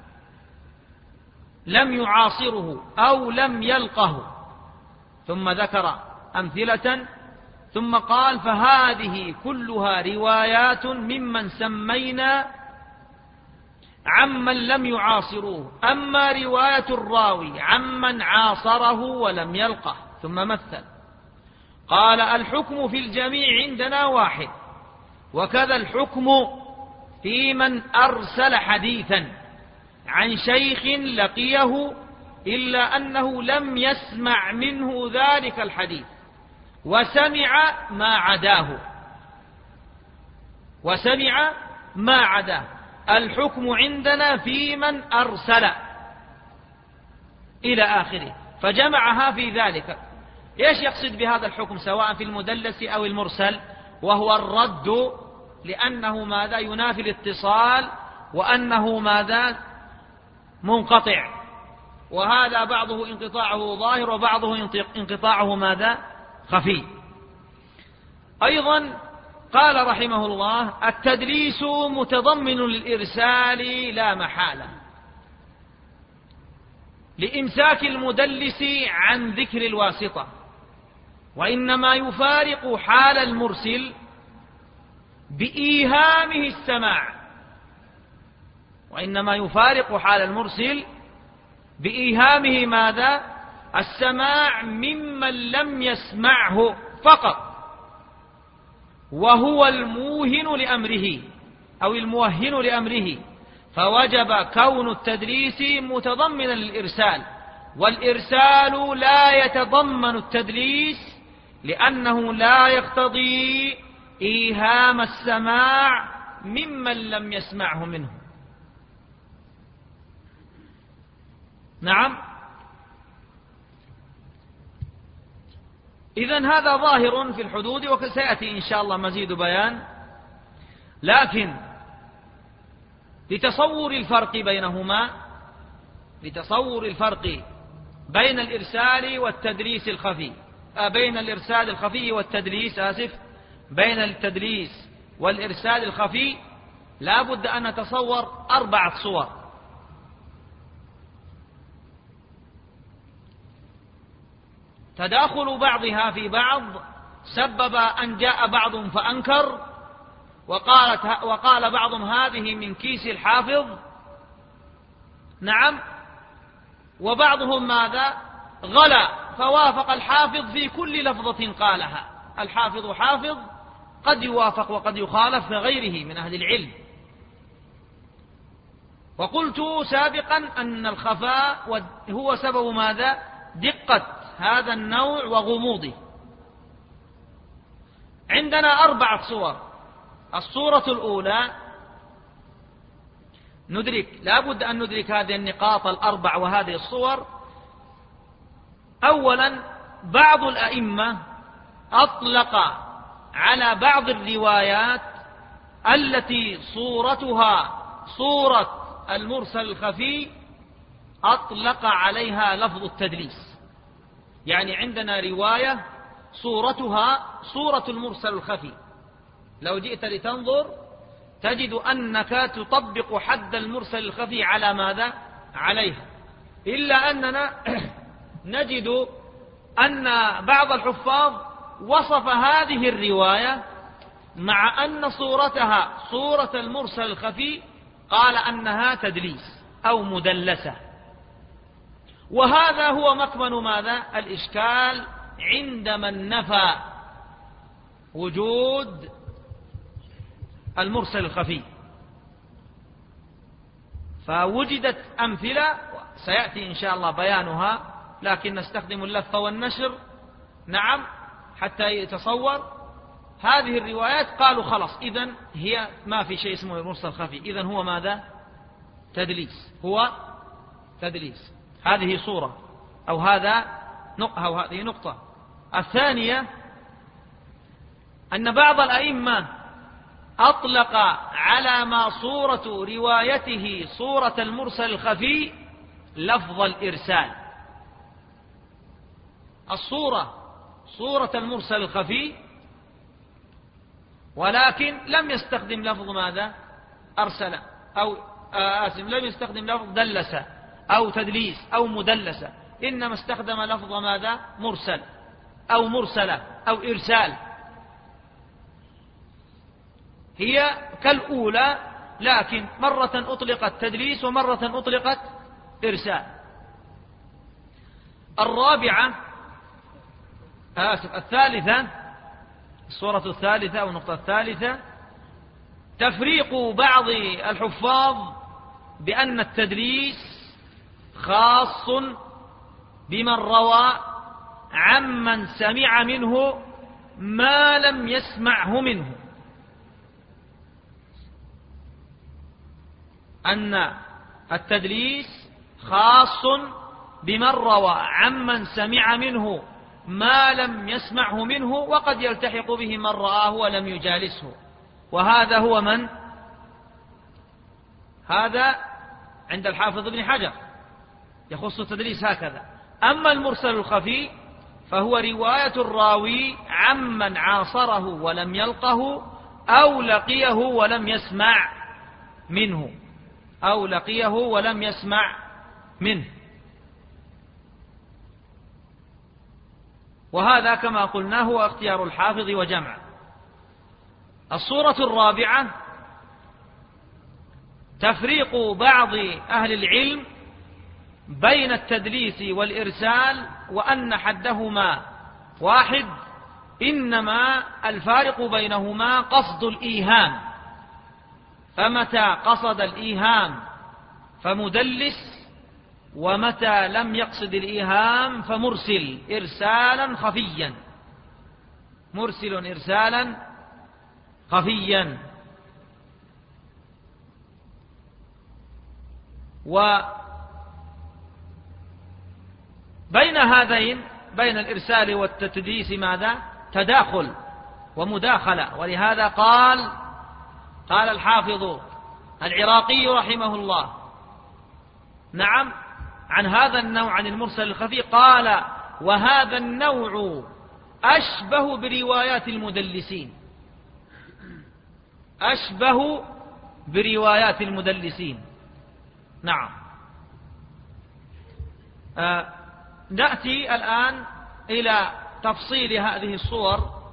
لم يعاصره أو لم يلقه، ثم ذكر أمثلة ثم قال: فهذه كلها روايات ممن سمينا عمن لم يعاصروه، أما رواية الراوي عمن عاصره ولم يلقه. ثم مثل قال: الحكم في الجميع عندنا واحد، وكذا الحكم في من أرسل حديثا عن شيخ لقيه إلا أنه لم يسمع منه ذلك الحديث وسمع ما عداه وسمع ما عداه الحكم عندنا في من أرسل إلى آخره، فجمعها في ذلك. إيش يقصد بهذا الحكم سواء في المدلس أو المرسل؟ وهو الرد، لأنه ماذا؟ ينافي الاتصال، وأنه ماذا؟ منقطع، وهذا بعضه انقطاعه ظاهر وبعضه انقطاعه ماذا؟ خفي. أيضا قال رحمه الله: التدليس متضمن للإرسال لا محالة، لإمساك المدلس عن ذكر الواسطة، وإنما يفارق حال المرسل بإيهامه السماع وإنما يفارق حال المرسل بإيهامه ماذا؟ السماع ممن لم يسمعه فقط، وهو الموهن لأمره أو الموهن لأمره، فوجب كون التدليس متضمنا للإرسال، والإرسال لا يتضمن التدليس لأنه لا يقتضي إيهام السماع ممن لم يسمعه منه. نعم. إذن هذا ظاهر في الحدود وسيأتي إن شاء الله مزيد بيان، لكن لتصور الفرق بينهما، لتصور الفرق بين الإرسال والتدليس الخفي، بين الإرسال الخفي والتدليس آسف بين التدليس والإرسال الخفي، لا بد أن نتصور أربعة صور. تداخل بعضها في بعض سبب أن جاء بعض فأنكر وقالت وقال بعضهم هذه من كيس الحافظ. نعم. وبعضهم ماذا؟ غلا فوافق الحافظ في كل لفظة قالها. الحافظ حافظ قد يوافق وقد يخالف غيره من أهل العلم. وقلت سابقا أن الخفاء هو سبب ماذا؟ دقة هذا النوع وغموضه. عندنا أربعة صور. الصورة الأولى ندرك، لا بد أن ندرك هذه النقاط الأربع وهذه الصور. أولا، بعض الأئمة أطلق على بعض الروايات التي صورتها صورة المرسل الخفي أطلق عليها لفظ التدليس. يعني عندنا رواية صورتها صورة المرسل الخفي، لو جئت لتنظر تجد أنك تطبق حد المرسل الخفي على ماذا؟ عليها. إلا أننا نجد أن بعض الحفاظ وصف هذه الرواية مع أن صورتها صورة المرسل الخفي قال أنها تدليس أو مدلسة. وهذا هو مكمن ماذا؟ الإشكال عند من نفى وجود المرسل الخفي. فوجدت أمثلة سيأتي إن شاء الله بيانها، لكن نستخدم اللف والنشر نعم حتى يتصور هذه الروايات. قالوا خلاص إذن هي ما في شيء اسمه المرسل خفي، إذن هو ماذا؟ تدليس، هو تدليس. هذه صورة أو هذا أو هذه نقطة. الثانية أن بعض الأئمة أطلق على ما صورة روايته صورة المرسل الخفي لفظ الإرسال. الصورة صورة المرسل الخفي، ولكن لم يستخدم لفظ ماذا؟ أرسل أو آسم لم يستخدم لفظ دلس أو تدليس أو مدلسة، إنما استخدم لفظ ماذا؟ مرسل أو مرسلة أو إرسال. هي كالأولى، لكن مرة أطلقت تدليس ومرة أطلقت إرسال. الرابعة آسف الثالثة الصورة الثالثة أو النقطة الثالثة تفريق بعض الحفاظ بأن التدليس خاص بمن روى عمن سمع منه ما لم يسمعه منه، أن التدليس خاص بمن روى عمن سمع منه ما لم يسمعه منه، وقد يلتحق به من رآه ولم يجالسه. وهذا هو من؟ هذا عند الحافظ ابن حجر يخص التدليس هكذا. أما المرسل الخفي فهو رواية الراوي عمن عاصره ولم يلقه أو لقيه ولم يسمع منه أو لقيه ولم يسمع منه. وهذا كما قلنا هو اختيار الحافظ وجمع. الصورة الرابعة تفريق بعض أهل العلم بين التدليس والإرسال، وأن حدهما واحد، إنما الفارق بينهما قصد الإيهام. فمتى قصد الإيهام فمدلس، ومتى لم يقصد الإيهام فمرسل إرسالا خفيا، مرسل إرسالا خفيا. وبين هذين بين الإرسال والتدليس ماذا؟ تداخل ومداخلة. ولهذا قال قال الحافظ العراقي رحمه الله نعم عن هذا النوع عن المرسل الخفي، قال: وهذا النوع أشبه بروايات المدلسين، أشبه بروايات المدلسين. نعم. آه نأتي الآن إلى تفصيل هذه الصور،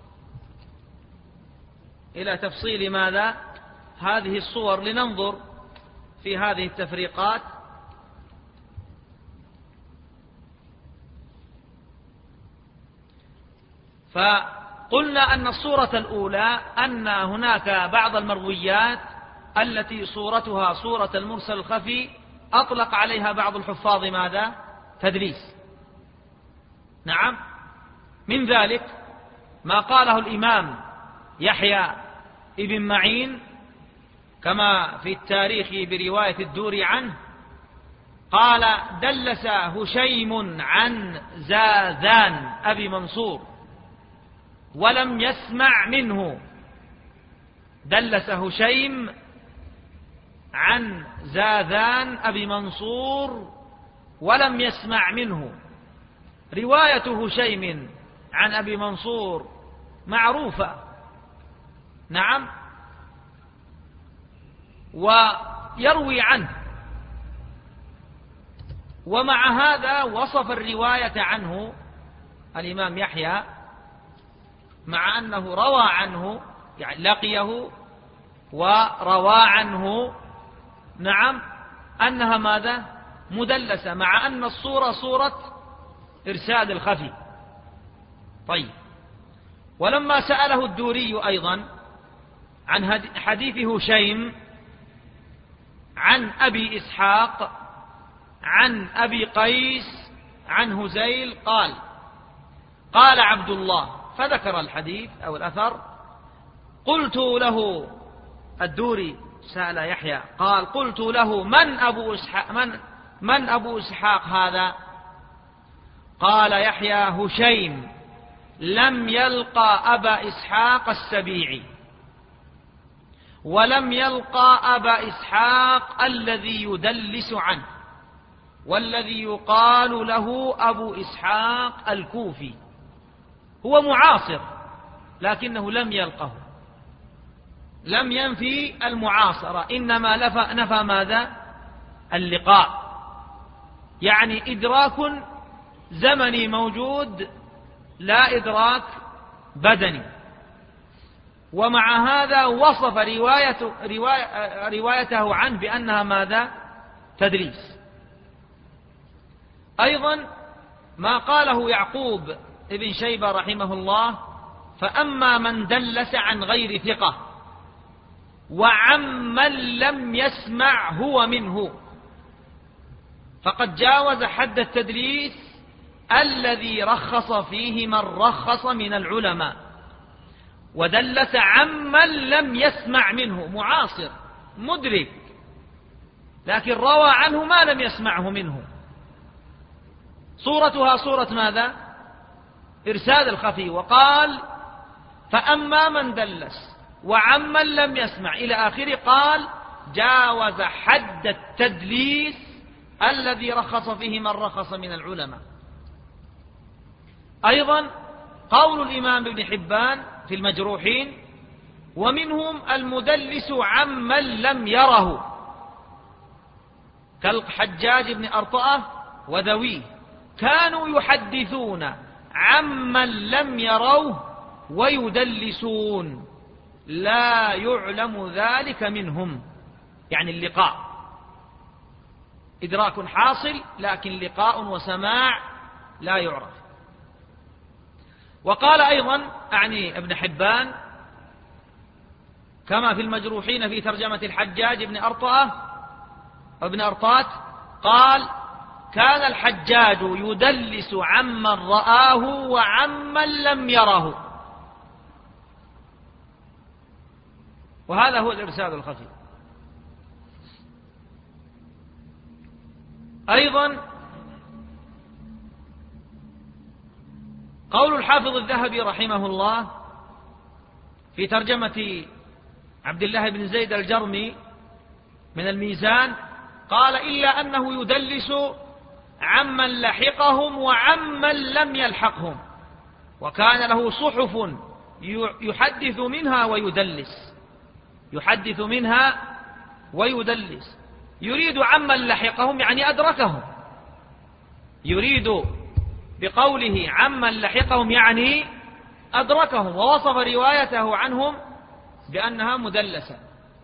إلى تفصيل ماذا؟ هذه الصور، لننظر في هذه التفريقات. فقلنا أن الصورة الأولى أن هناك بعض المرويات التي صورتها صورة المرسل الخفي أطلق عليها بعض الحفاظ ماذا؟ تدليس. نعم. من ذلك ما قاله الإمام يحيى ابن معين كما في التاريخ برواية الدوري عنه، قال: دلس هشيم عن زاذان أبي منصور ولم يسمع منه. دلس هشيم عن زاذان أبي منصور ولم يسمع منه. رواية هشيم عن أبي منصور معروفة، نعم، ويروي عنه، ومع هذا وصف الرواية عنه الإمام يحيى، مع أنه روى عنه، يعني لقيه وروى عنه، نعم، أنها ماذا؟ مدلسة، مع أن الصورة صورة إرسال الخفي. طيب، ولما سأله الدوري أيضا عن حديث هشيم عن أبي إسحاق عن أبي قيس عن هزيل، قال قال عبد الله، فذكر الحديث أو الأثر. قلت له، الدوري سأل يحيى، قال: قلت له: من أبو إسحاق من, من أبو إسحاق هذا؟ قال يحيى: هشيم لم يلقى أبا إسحاق السبيعي، ولم يلقى أبا إسحاق الذي يدلس عنه، والذي يقال له أبو إسحاق الكوفي، هو معاصر لكنه لم يلقه، لم ينفي المعاصرة، إنما نفى ماذا؟ اللقاء، يعني إدراك زمني موجود لا إدراك بدني. ومع هذا وصف رواية رواية روايته عنه بأنها ماذا؟ تدليس. أيضا ما قاله يعقوب ابن شيبة رحمه الله: فأما من دلس عن غير ثقة وعمن لم يسمع هو منه فقد جاوز حد التدليس الذي رخص فيه من رخص من العلماء، ودلس عمن لم يسمع منه، معاصر مدرك لكن روى عنه ما لم يسمعه منه. صورتها صورة ماذا؟ إرسال الخفي. وقال: فأما من دلس وعمن لم يسمع إلى آخره، قال: جاوز حد التدليس الذي رخص فيه من رخص من العلماء. أيضا قول الإمام ابن حبان في المجروحين: ومنهم المدلس عمن لم يره كالحجاج بن أرطأة وذويه، كانوا يحدثون عمن لم يروه ويدلسون، لا يعلم ذلك منهم، يعني اللقاء، إدراك حاصل لكن لقاء وسماع لا يعرف. وقال أيضا أعني ابن حبان كما في المجروحين في ترجمة الحجاج بن أرطأة ابن أرطات، قال: كان الحجاج يدلس عمن رآه وعمن لم يره. وهذا هو الإرسال الخفي. أيضا قول الحافظ الذهبي رحمه الله في ترجمة عبد الله بن زيد الجرمي من الميزان قال: إلا أنه يدلس عمن لحقهم وعمن لم يلحقهم، وكان له صحف يحدث منها ويدلس يحدث منها ويدلس يريد عمن لحقهم يعني أدركهم، يريد بقوله عمن لحقهم يعني أدركهم، ووصف روايته عنهم بأنها مدلسة.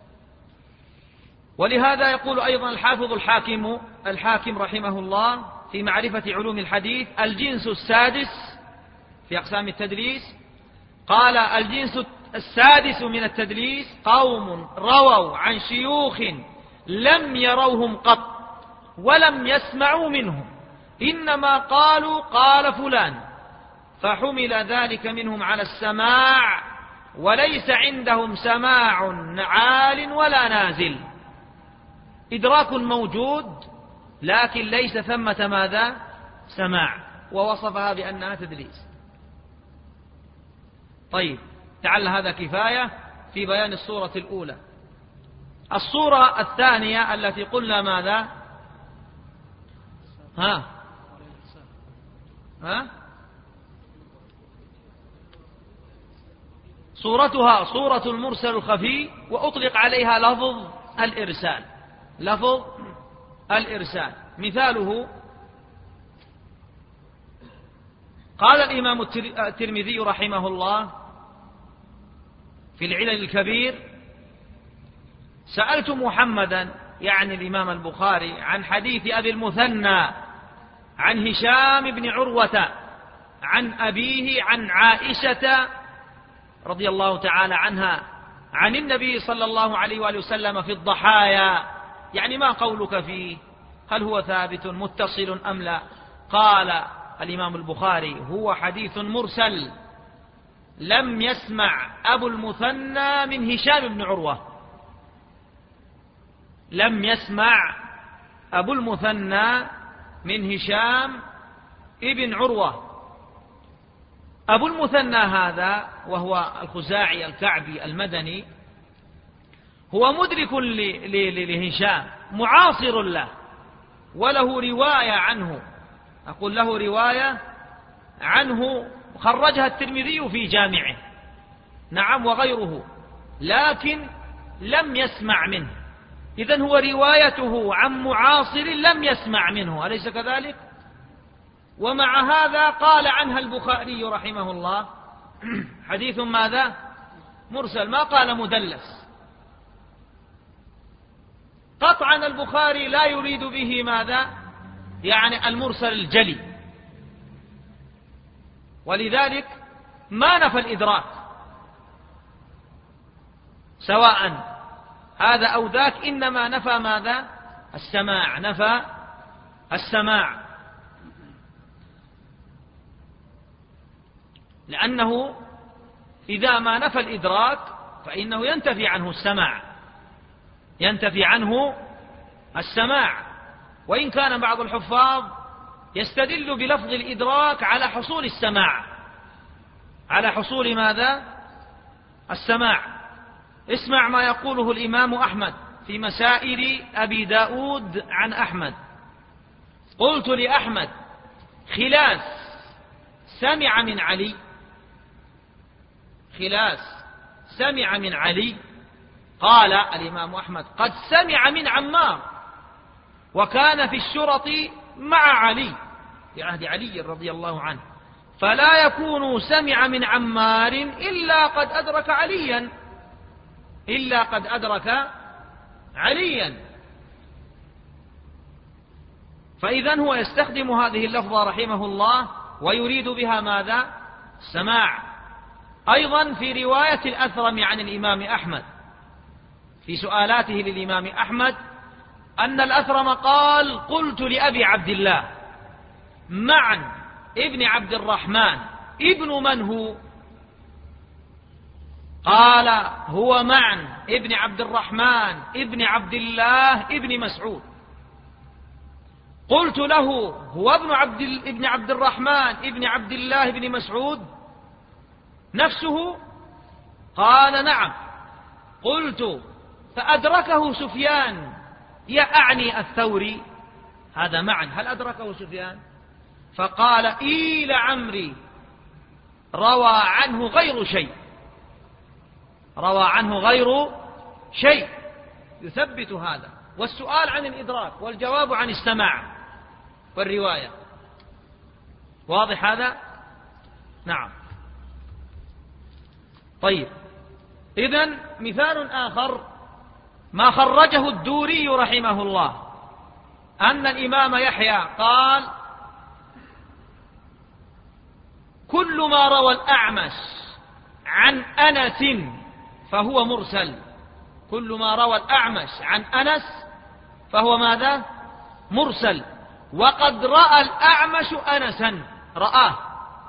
ولهذا يقول أيضا الحافظ الحاكم الحاكم رحمه الله في معرفة علوم الحديث: الجنس السادس في أقسام التدليس، قال: الجنس السادس من التدليس قوم رووا عن شيوخ لم يروهم قط ولم يسمعوا منهم، إنما قالوا قال فلان، فحمل ذلك منهم على السماع، وليس عندهم سماع عال ولا نازل. إدراك موجود لكن ليس ثمة ماذا؟ سماع، ووصفها بأنها تدليس. طيب، لعل هذا كفاية في بيان الصورة الأولى. الصورة الثانية التي قلنا ماذا؟ ها ها صورتها صورة المرسل الخفي، وأطلق عليها لفظ الإرسال. لفظ الإرسال مثاله: قال الإمام الترمذي رحمه الله في العلل الكبير: سألت محمدا، يعني الإمام البخاري، عن حديث أبي المثنى عن هشام بن عروة عن أبيه عن عائشة رضي الله تعالى عنها عن النبي صلى الله عليه وآله وسلم في الضحايا، يعني ما قولك فيه؟ هل هو ثابت متصل أم لا؟ قال الإمام البخاري: هو حديث مرسل، لم يسمع أبو المثنى من هشام بن عروة. لم يسمع أبو المثنى من هشام ابن عروة. أبو المثنى هذا وهو الخزاعي الكعبي المدني، هو مدرك لهشام، معاصر له، وله رواية عنه. أقول له رواية عنه خرجها الترمذي في جامعه، نعم، وغيره، لكن لم يسمع منه. إذن هو روايته عن معاصر لم يسمع منه، أليس كذلك؟ ومع هذا قال عنها البخاري رحمه الله حديث ماذا؟ مرسل، ما قال مدلس. قطعا البخاري لا يريد به ماذا؟ يعني المرسل الجلي، ولذلك ما نفى الإدراك، سواء هذا أو ذاك، إنما نفى ماذا؟ السماع، نفى السماع، لأنه إذا ما نفى الإدراك فإنه ينتفي عنه السماع، ينتفي عنه السماع. وإن كان بعض الحفاظ يستدل بلفظ الإدراك على حصول السماع، على حصول ماذا؟ السماع. اسمع ما يقوله الإمام أحمد في مسائل أبي داود عن أحمد: قلت لأحمد: خلاس سمع من علي، خلاس سمع من علي؟ قال الإمام أحمد: قد سمع من عمار، وكان في الشرط مع علي في عهد علي رضي الله عنه، فلا يكون سمع من عمار إلا قد أدرك عليا، إلا قد أدرك عليا. فإذن هو يستخدم هذه اللفظة رحمه الله ويريد بها ماذا؟ السماع. أيضا في رواية الأثرم عن الإمام أحمد في سؤالاته للإمام أحمد أن الأثرم قال قلت لأبي عبد الله معن ابن عبد الرحمن ابن من هو؟ قال هو معن ابن عبد الرحمن ابن عبد الله ابن مسعود. قلت له هو ابن عبد ابن عبد الرحمن ابن عبد الله ابن مسعود نفسه؟ قال نعم. قلت فأدركه سفيان يعني الثوري؟ هذا معن، هل أدركه سفيان؟ فقال إي لعمري روى عنه غير شيء، روى عنه غير شيء يثبت هذا. والسؤال عن الإدراك والجواب عن السماع والرواية. واضح هذا؟ نعم. طيب، إذن مثال آخر ما خرجه الدوري رحمه الله أن الإمام يحيى قال كل ما روى الأعمش عن أنس فهو مرسل. كل ما روى الأعمش عن أنس فهو ماذا؟ مرسل. وقد رأى الأعمش أنسا، رآه،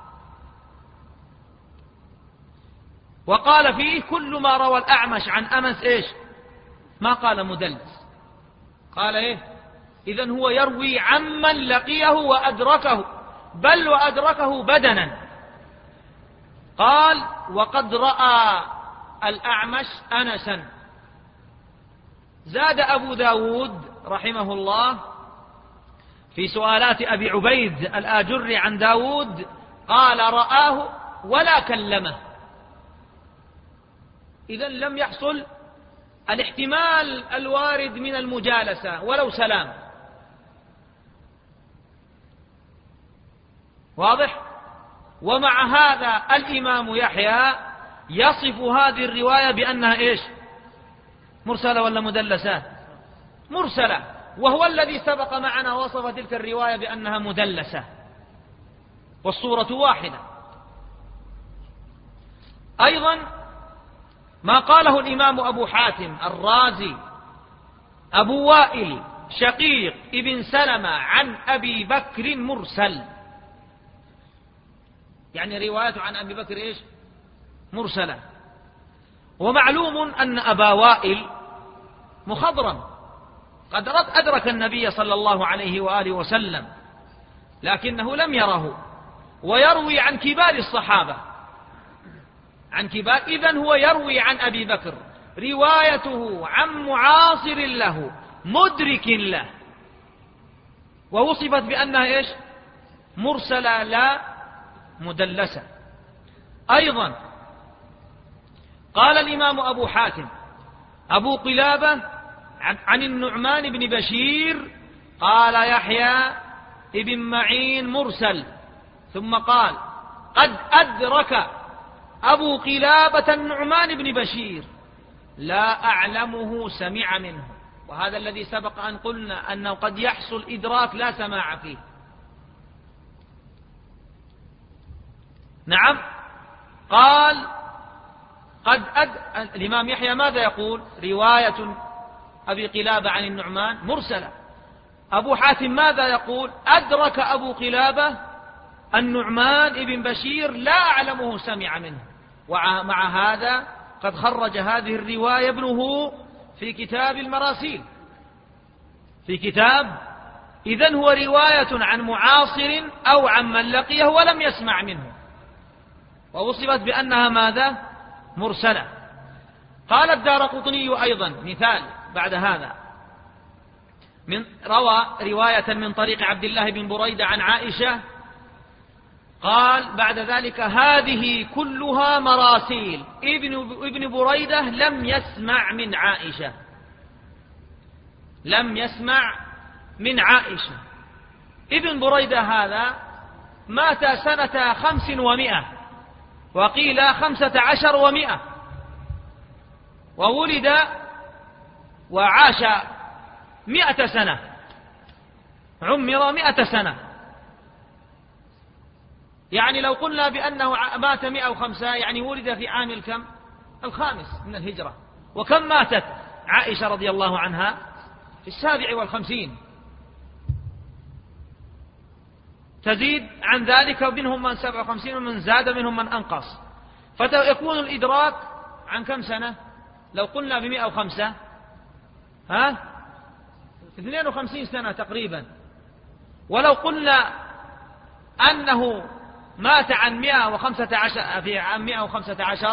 وقال فيه كل ما روى الأعمش عن أنس إيش؟ ما قال مدلس، قال إيه؟ إذن هو يروي عمن لقيه وأدركه، بل وأدركه بدنا. قال وقد رأى الأعمش أنسا. زاد أبو داود رحمه الله في سؤالات أبي عبيد الآجري عن داود قال رآه ولا كلمه. إذن لم يحصل الاحتمال الوارد من المجالسة ولو سلام. واضح؟ ومع هذا الإمام يحيى يصف هذه الرواية بأنها إيش؟ مرسلة ولا مدلسة؟ مرسلة. وهو الذي سبق معنا وصف تلك الرواية بأنها مدلسة، والصورة واحدة. أيضا ما قاله الإمام أبو حاتم الرازي أبو وائل شقيق ابن سلمة عن أبي بكر مرسل، يعني روايته عن أبي بكر إيش؟ مرسلة. ومعلوم أن أبا وائل مخضرم قد أدرك النبي صلى الله عليه وآله وسلم، لكنه لم يره، ويروي عن كبار الصحابة، عن كبار. إذن هو يروي عن أبي بكر، روايته عن معاصر له مدرك له، ووصفت بأنها إيش؟ مرسلة لا مدلسة. أيضا قال الإمام أبو حاتم أبو قلابة عن النعمان بن بشير قال يحيى ابن معين مرسل، ثم قال قد أدرك أبو قلابة النعمان بن بشير لا أعلمه سمع منه. وهذا الذي سبق أن قلنا أنه قد يحصل إدراك لا سماع فيه. نعم. قال قد أد... الإمام يحيى ماذا يقول؟ رواية أبي قلابة عن النعمان مرسلة. أبو حاتم ماذا يقول؟ أدرك أبو قلابة النعمان ابن بشير لا أعلمه سمع منه. ومع هذا قد خرج هذه الرواية ابنه في كتاب المراسيل، في كتاب. إذن هو رواية عن معاصر أو عن من لقيه ولم يسمع منه، ووصفت بأنها ماذا؟ مرسلة. قال الدارقطني أيضا مثال بعد هذا، من روى رواية من طريق عبد الله بن بريدة عن عائشة قال بعد ذلك هذه كلها مراسيل. ابن, ابن بريدة لم يسمع من عائشة، لم يسمع من عائشة. ابن بريدة هذا مات سنة خمس ومئة، وقيل خمسة عشر ومئة، وولد وعاش مئة سنة، عمر مئة سنة. يعني لو قلنا بأنه مات مئة وخمسة، يعني ولد في عام الكم؟ الخامس من الهجرة. وكم ماتت عائشة رضي الله عنها؟ في السابع والخمسين، تزيد عن ذلك، ومنهم من سبع وخمسين ومن زاد منهم من أنقص، فيكون الإدراك عن كم سنة؟ لو قلنا بمئة وخمسة ها اثنين وخمسين سنة تقريبا، ولو قلنا أنه مات عن مئة وخمسة عشر في عام مئة وخمسة عشر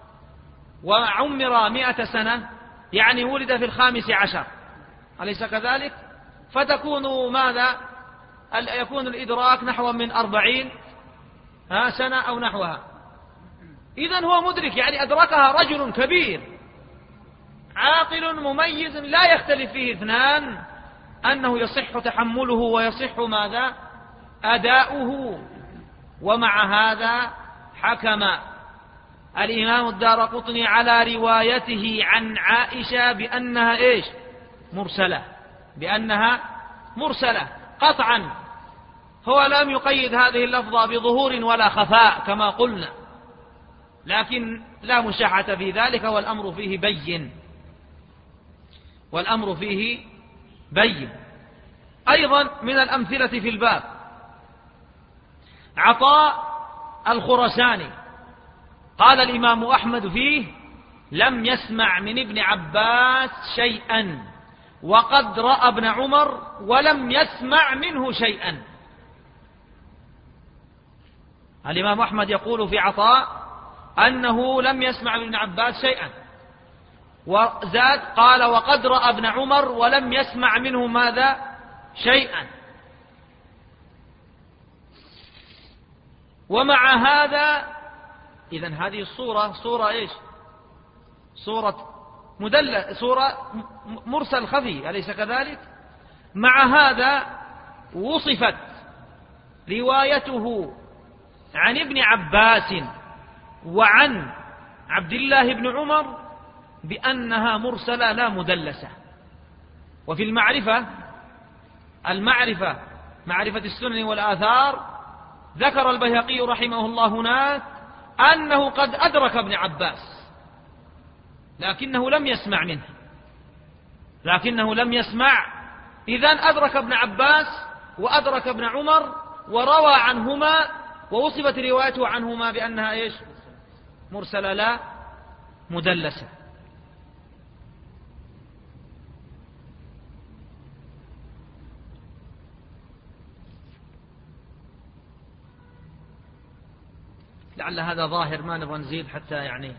وعمر مئة سنة، يعني ولد في الخامس عشر، أليس كذلك؟ فتكون ماذا؟ يكون الإدراك نحو من أربعين سنة أو نحوها. إذن هو مدرك، يعني أدركها رجل كبير عاقل مميز لا يختلف فيه اثنان أنه يصح تحمله ويصح ماذا؟ أداؤه. ومع هذا حكم الإمام الدارقطني على روايته عن عائشة بأنها إيش؟ مرسلة، بأنها مرسلة قطعا. هو لم يقيد هذه اللفظة بظهور ولا خفاء كما قلنا، لكن لا مشاحة في ذلك، والأمر فيه بين، والأمر فيه بين. أيضا من الأمثلة في الباب عطاء الخرساني، قال الإمام أحمد فيه: لم يسمع من ابن عباس شيئا، وقد رأى ابن عمر ولم يسمع منه شيئا. الإمام أحمد يقول في عطاء أنه لم يسمع من ابن عباس شيئا، وزاد قال: وقد رأى ابن عمر ولم يسمع منه ماذا؟ شيئا. ومع هذا إذن هذه الصورة صورة إيش؟ صورة مدلل، صورة مرسل خفي، أليس كذلك؟ مع هذا وصفت روايته عن ابن عباس وعن عبد الله بن عمر بأنها مرسلة لا مدلسة. وفي المعرفة المعرفة معرفة السنن والآثار ذكر البيهقي رحمه الله هناك أنه قد أدرك ابن عباس لكنه لم يسمع منه، لكنه لم يسمع. إذن أدرك ابن عباس وأدرك ابن عمر وروى عنهما، ووصفت روايته عنهما بأنها إيش؟ مرسلة لا مدلسة. لعل هذا ظاهر، ما نبغى نزيد حتى يعني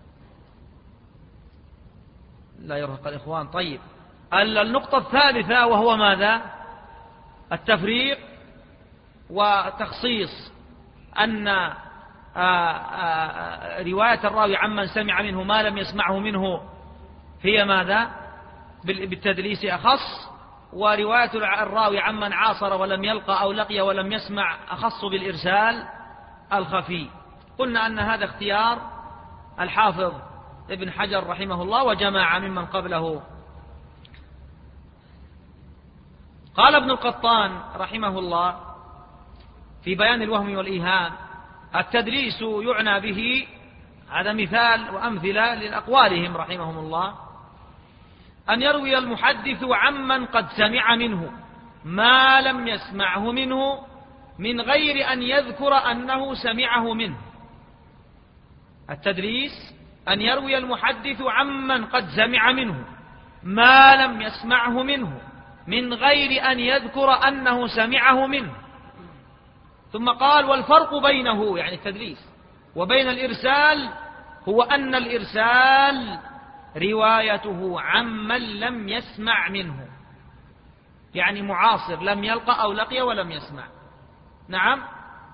لا يرهق الإخوان. طيب، النقطة الثالثة وهو ماذا؟ التفريق وتخصيص أن رواية الراوي عمن سمع منه ما لم يسمعه منه هي ماذا؟ بالتدليس أخص، ورواية الراوي عمن عاصر ولم يلقى أو لقي ولم يسمع أخص بالإرسال الخفي. قلنا أن هذا اختيار الحافظ ابن حجر رحمه الله وجماعة ممن قبله. قال ابن القطان رحمه الله في بيان الوهم والإيهام: التدليس يعنى به، هذا مثال وأمثلة لأقوالهم رحمهم الله، أن يروي المحدث عمن قد سمع منه ما لم يسمعه منه من غير أن يذكر أنه سمعه منه. التدليس أن يروي المحدث عمن قد سمع منه ما لم يسمعه منه من غير أن يذكر أنه سمعه منه. ثم قال: والفرق بينه، يعني التدليس، وبين الإرسال هو أن الإرسال روايته عمن لم يسمع منه، يعني معاصر لم يلقى أو لقي ولم يسمع. نعم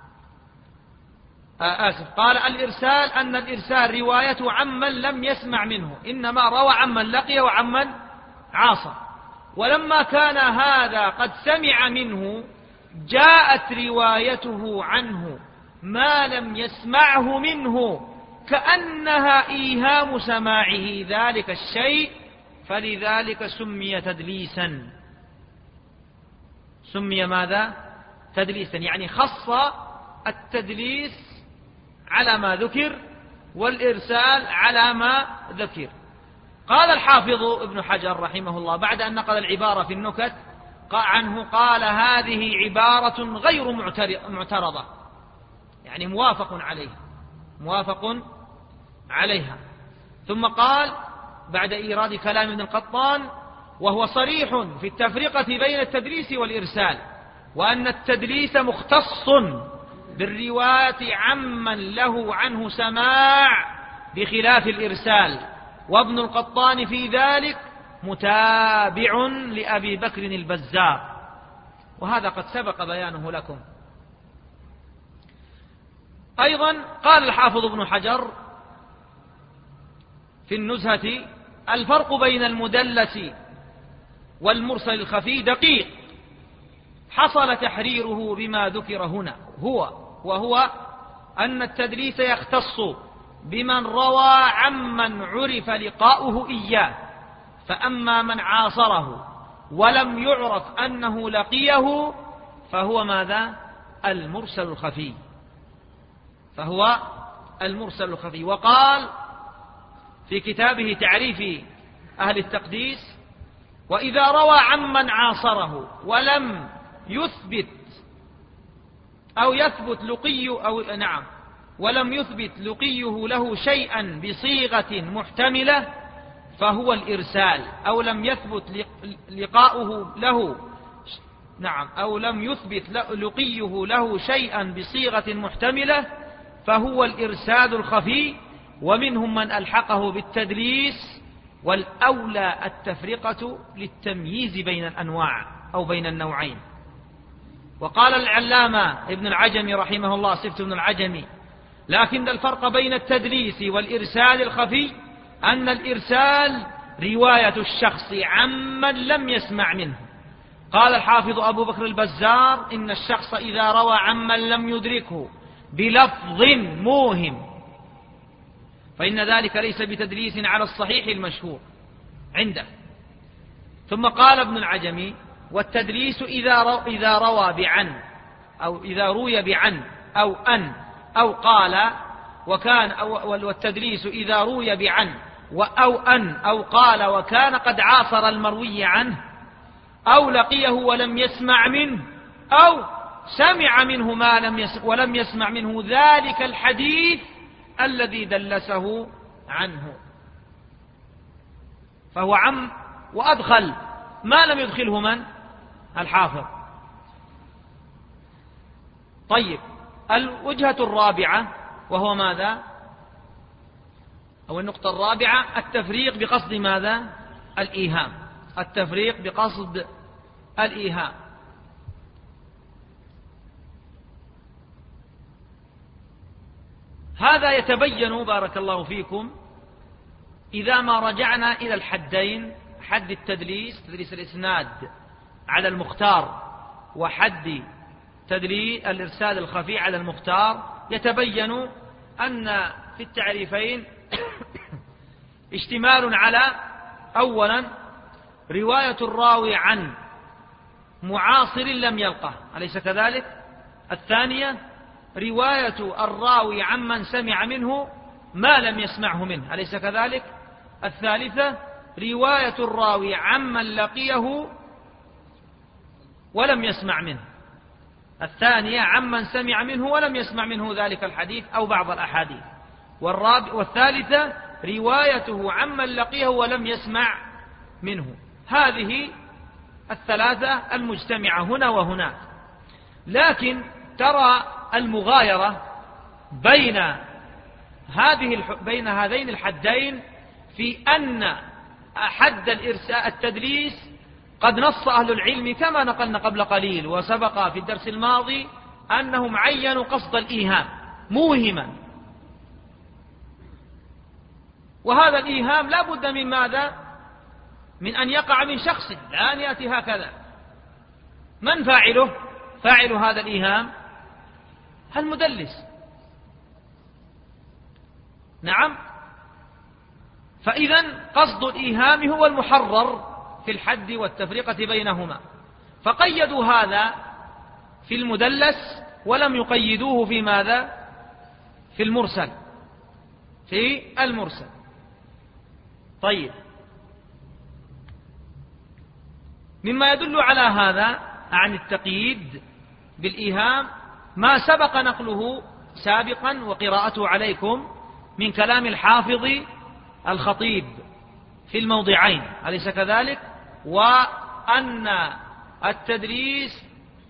آسف قال الإرسال أن الإرسال روايته عمن لم يسمع منه، إنما روى عمن لقي وعمن عاصر. ولما كان هذا قد سمع منه جاءت روايته عنه ما لم يسمعه منه كأنها إيهام سماعه ذلك الشيء، فلذلك سمي تدليسا. سمي ماذا؟ تدليسا، يعني خص التدليس على ما ذكر والإرسال على ما ذكر. قال الحافظ ابن حجر رحمه الله بعد أن نقل العبارة في النكت عنه قال هذه عبارة غير معترضة، يعني موافق عليها موافق عليها. ثم قال بعد إيراد كلام ابن القطان وهو صريح في التفرقة بين التدليس والإرسال، وأن التدليس مختص بالرواية عمن له عنه سماع بخلاف الإرسال، وابن القطان في ذلك متابع لأبي بكر البزار، وهذا قد سبق بيانه لكم. أيضا قال الحافظ ابن حجر في النزهة الفرق بين المدلس والمرسل الخفي دقيق، حصل تحريره بما ذكر هنا، هو وهو أن التدليس يختص بمن روى عمن عرف لقاؤه إياه، فأما من عاصره ولم يعرف أنه لقيه فهو ماذا؟ المرسل الخفي، فهو المرسل الخفي. وقال في كتابه تعريف أهل التقديس وإذا روى عمن عاصره ولم يثبت أو يثبت لقي أو نعم ولم يثبت لقيه له شيئا بصيغة محتملة فهو الإرسال، أو لم يثبت لقاؤه له نعم أو لم يثبت لقيه له شيئا بصيغة محتملة فهو الإرسال الخفي. ومنهم من ألحقه بالتدليس، والأولى التفرقة للتمييز بين الأنواع أو بين النوعين. وقال العلامة ابن العجمي رحمه الله صفة ابن العجمي لكن الفرق بين التدليس والإرسال الخفي أن الإرسال رواية الشخص عمن لم يسمع منه. قال الحافظ أبو بكر البزار إن الشخص إذا روى عمن لم يدركه بلفظ موهم فإن ذلك ليس بتدليس على الصحيح المشهور عنده. ثم قال ابن العجمي والتدليس إذا روى بعن أو إذا روي بعن أو أن أو قال وكان أو والتدليس إذا روي بعن أو أن أو قال وكان قد عاصر المروي عنه أو لقيه ولم يسمع منه أو سمع منه ما لم يسمع ولم يسمع منه ذلك الحديث الذي دلسه عنه، فهو عم وأدخل ما لم يدخله من؟ الحافظ. طيب الوجهة الرابعة وهو ماذا؟ أو النقطة الرابعة التفريق بقصد ماذا؟ الإيهام، التفريق بقصد الإيهام. هذا يتبين بارك الله فيكم إذا ما رجعنا إلى الحدين، حد التدليس تدليس الإسناد على المختار وحد تدليس الإرسال الخفي على المختار، يتبين أن في التعريفين اشتمال على أولا رواية الراوي عن معاصر لم يلقه أليس كذلك؟ الثانية رواية الراوي عمن سمع منه ما لم يسمعه منه أليس كذلك؟ الثالثة رواية الراوي عمن لقيه ولم يسمع منه. الثانية عمن سمع منه ولم يسمع منه ذلك الحديث أو بعض الأحاديث. والثالثة روايته عمن لقيه ولم يسمع منه. هذه الثلاثة المجتمعة هنا وهناك. لكن ترى المغايرة بين هذه بين هذين الحدين في أن حد الإرسال التدليس قد نص أهل العلم كما نقلنا قبل قليل وسبق في الدرس الماضي أنهم عينوا قصد الإيهام موهما، وهذا الإيهام لا بد من ماذا؟ من أن يقع من شخص، لا أن يأتي هكذا. من فاعله؟ فاعل هذا الإيهام المدلس. نعم. فإذا قصد الإيهام هو المحرر في الحد والتفرقة بينهما، فقيدوا هذا في المدلس ولم يقيدوه في ماذا؟ في المرسل، في المرسل. طيب مما يدل على هذا عن التقييد بالإيهام ما سبق نقله سابقا وقراءته عليكم من كلام الحافظ الخطيب في الموضعين، أليس كذلك؟ وأن التدليس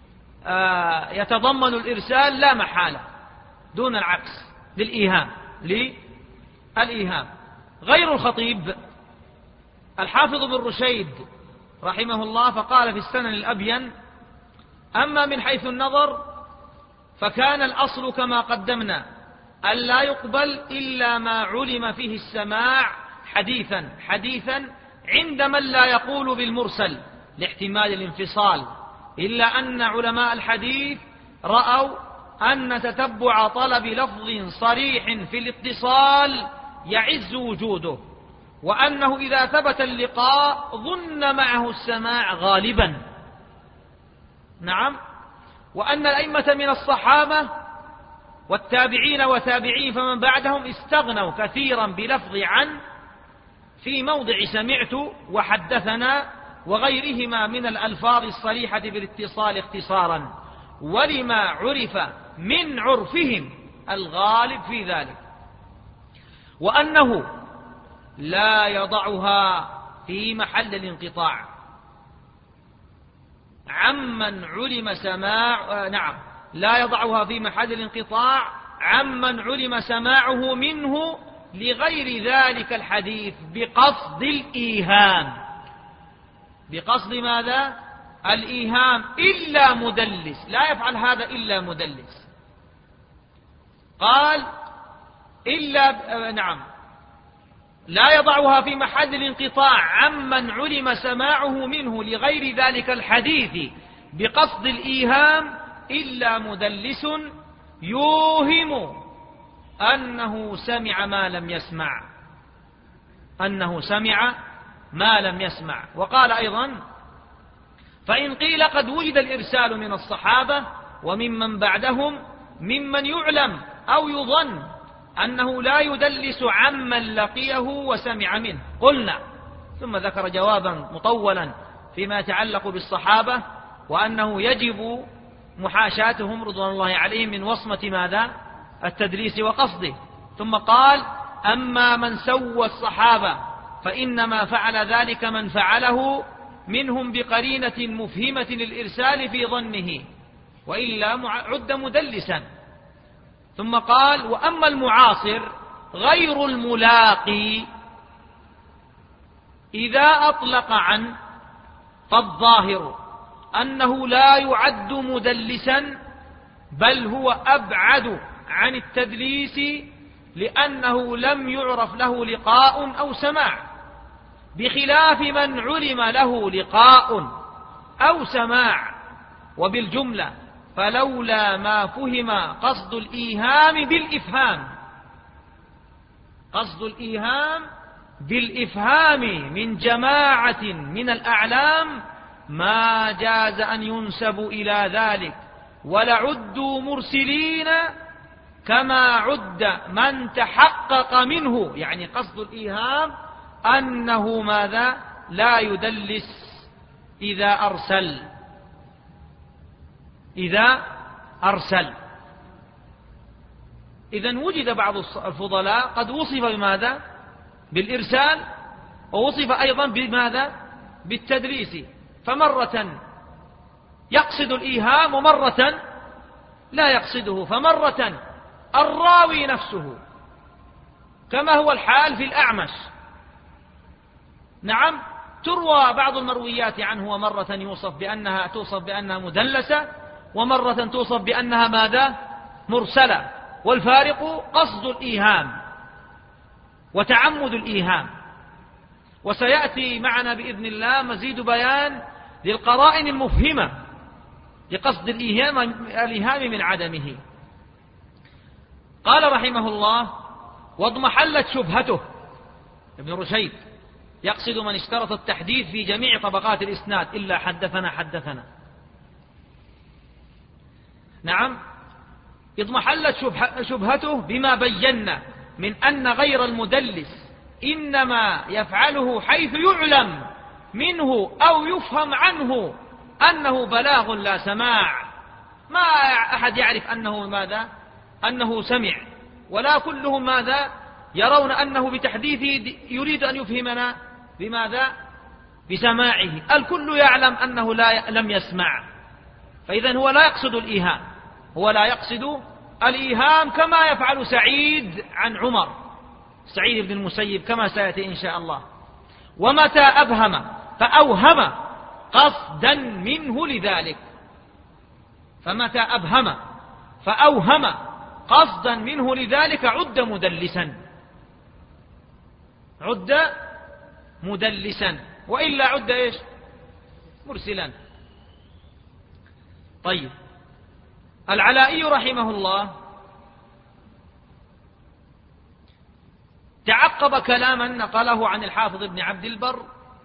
يتضمن الإرسال لا محالة دون العكس للإيهام للإيهام. غير الخطيب الحافظ بن رشيد رحمه الله فقال في السنن الأبين: أما من حيث النظر فكان الأصل كما قدمنا ألا يقبل إلا ما علم فيه السماع حديثا حديثا عند من لا يقول بالمرسل لاحتمال الانفصال، إلا أن علماء الحديث رأوا أن تتبع طلب لفظ صريح في الاتصال يعز وجوده، وأنه إذا ثبت اللقاء ظن معه السماع غالبا. نعم. وأن الأئمة من الصحابة والتابعين وتابعين فمن بعدهم استغنوا كثيرا بلفظ عن في موضع سمعت وحدثنا وغيرهما من الألفاظ الصريحة بالاتصال اختصارا، ولما عرف من عرفهم الغالب في ذلك، وأنه لا يضعها في محل الانقطاع عمن علم سماع نعم لا يضعها في محل الانقطاع عمن علم سماعه منه لغير ذلك الحديث بقصد الإيهام. بقصد ماذا؟ الإيهام، إلا مدلس، لا يفعل هذا إلا مدلس. قال إلا نعم لا يضعها في محل الانقطاع عمن علم سماعه منه لغير ذلك الحديث بقصد الإيهام إلا مدلس يوهم أنه سمع ما لم يسمع أنه سمع ما لم يسمع. وقال أيضا: فإن قيل قد وجد الإرسال من الصحابة وممن بعدهم ممن يعلم أو يظن أنه لا يدلس عمن لقيه وسمع منه، قلنا. ثم ذكر جوابا مطولا فيما يتعلق بالصحابة وأنه يجب محاشاتهم رضوان الله عليهم من وصمة ماذا؟ التدليس وقصده. ثم قال: أما من سوى الصحابة فإنما فعل ذلك من فعله منهم بقرينة مفهمة للإرسال في ظنه، وإلا عد مدلسا. ثم قال: وأما المعاصر غير الملاقي إذا أطلق عن فالظاهر أنه لا يعد مدلسا بل هو أبعد عن التدليس، لأنه لم يعرف له لقاء أو سماع، بخلاف من علم له لقاء أو سماع. وبالجملة فلولا ما فهم قصد الإيهام بالإفهام قصد الإيهام بالإفهام من جماعة من الأعلام ما جاز أن ينسب إلى ذلك، ولعدوا مرسلين كما عد من تحقق منه، يعني قصد الإيهام أنه ماذا؟ لا يدلس إذا أرسل إذا أرسل إذن وجد بعض الفضلاء قد وصف بماذا؟ بالإرسال، ووصف أيضا بماذا؟ بالتدليس، فمرة يقصد الإيهام ومرة لا يقصده، فمرة الراوي نفسه كما هو الحال في الأعمش. نعم، تروى بعض المرويات عنه ومرة يوصف بأنها توصف بأنها مدلسة، ومرة توصف بأنها ماذا؟ مرسلة، والفارق قصد الإيهام وتعمد الإيهام. وسيأتي معنا بإذن الله مزيد بيان للقرائن المفهمة لقصد الإيهام من عدمه. قال رحمه الله: واضمحلت شبهته. ابن رشيد يقصد من اشترط التحديث في جميع طبقات الإسناد إلا حدثنا حدثنا. نعم، اضمحلت شبهته بما بينا من أن غير المدلس إنما يفعله حيث يعلم منه أو يفهم عنه أنه بلاغ لا سماع. ما أحد يعرف أنه ماذا؟ أنه سمع، ولا كلهم ماذا؟ يرون أنه بتحديثه يريد أن يفهمنا بماذا؟ بسماعه. الكل يعلم أنه لا لم يسمع، فإذا هو لا يقصد الإيهام، هو لا يقصد الإيهام كما يفعل سعيد عن عمر، سعيد بن المسيب كما سيأتي إن شاء الله. ومتى أبهم فأوهم قصدا منه لذلك، فمتى أبهم فأوهم قصدا منه لذلك عد مدلسا، عد مدلسا، وإلا عد إيش؟ مرسلا. طيب، العلائي رحمه الله تعقب كلاما نقله عن الحافظ ابن عبد البر،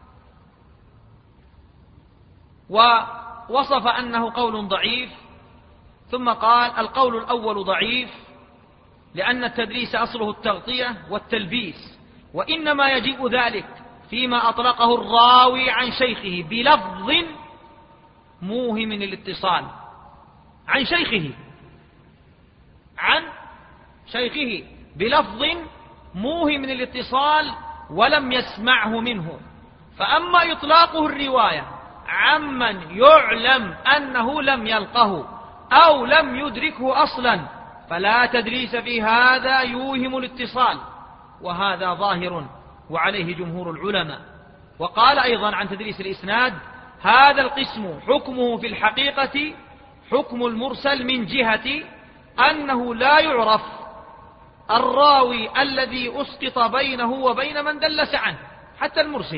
ووصف أنه قول ضعيف، ثم قال: القول الأول ضعيف لأن التدليس أصله التغطية والتلبيس، وإنما يجيء ذلك فيما أطلقه الراوي عن شيخه بلفظ موهم الاتصال، عن شيخه عن شيخه بلفظ موهم الاتصال ولم يسمعه منه. فأما إطلاقه الرواية عمن يعلم أنه لم يلقه أو لم يدركه أصلا فلا تدليس في هذا يوهم الاتصال، وهذا ظاهر وعليه جمهور العلماء. وقال أيضا عن تدليس الإسناد: هذا القسم حكمه في الحقيقة حكم المرسل من جهة أنه لا يعرف الراوي الذي أسقط بينه وبين من دلس عنه، حتى المرسل،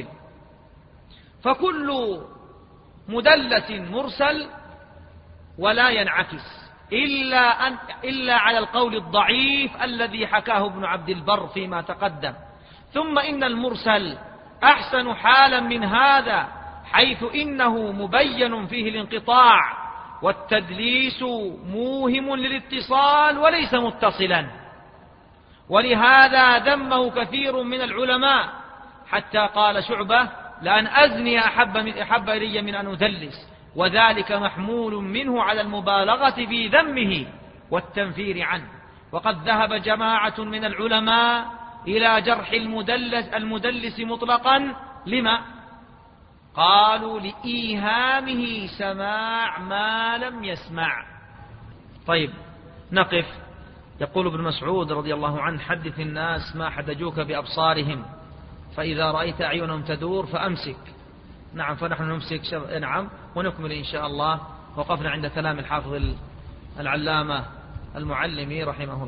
فكل مدلس مرسل ولا ينعكس إلا, أن إلا على القول الضعيف الذي حكاه ابن عبد البر فيما تقدم. ثم إن المرسل أحسن حالا من هذا، حيث إنه مبين فيه الانقطاع، والتدليس موهم للاتصال وليس متصلا، ولهذا ذمه كثير من العلماء، حتى قال شعبة: لأن أزني أحب, من أحب إلي من أن أدلس، وذلك محمول منه على المبالغة في ذمه والتنفير عنه. وقد ذهب جماعة من العلماء إلى جرح المدلس, المدلس مطلقا. لما؟ قالوا: لإيهامه سماع ما لم يسمع. طيب، نقف. يقول ابن مسعود رضي الله عنه: حدث الناس ما حدجوك بأبصارهم، فإذا رأيت أعينهم تدور فأمسك. نعم، فنحن نمسك شر... نعم، ونكمل إن شاء الله. وقفنا عند كلام الحافظ العلامة المعلمي رحمه الله.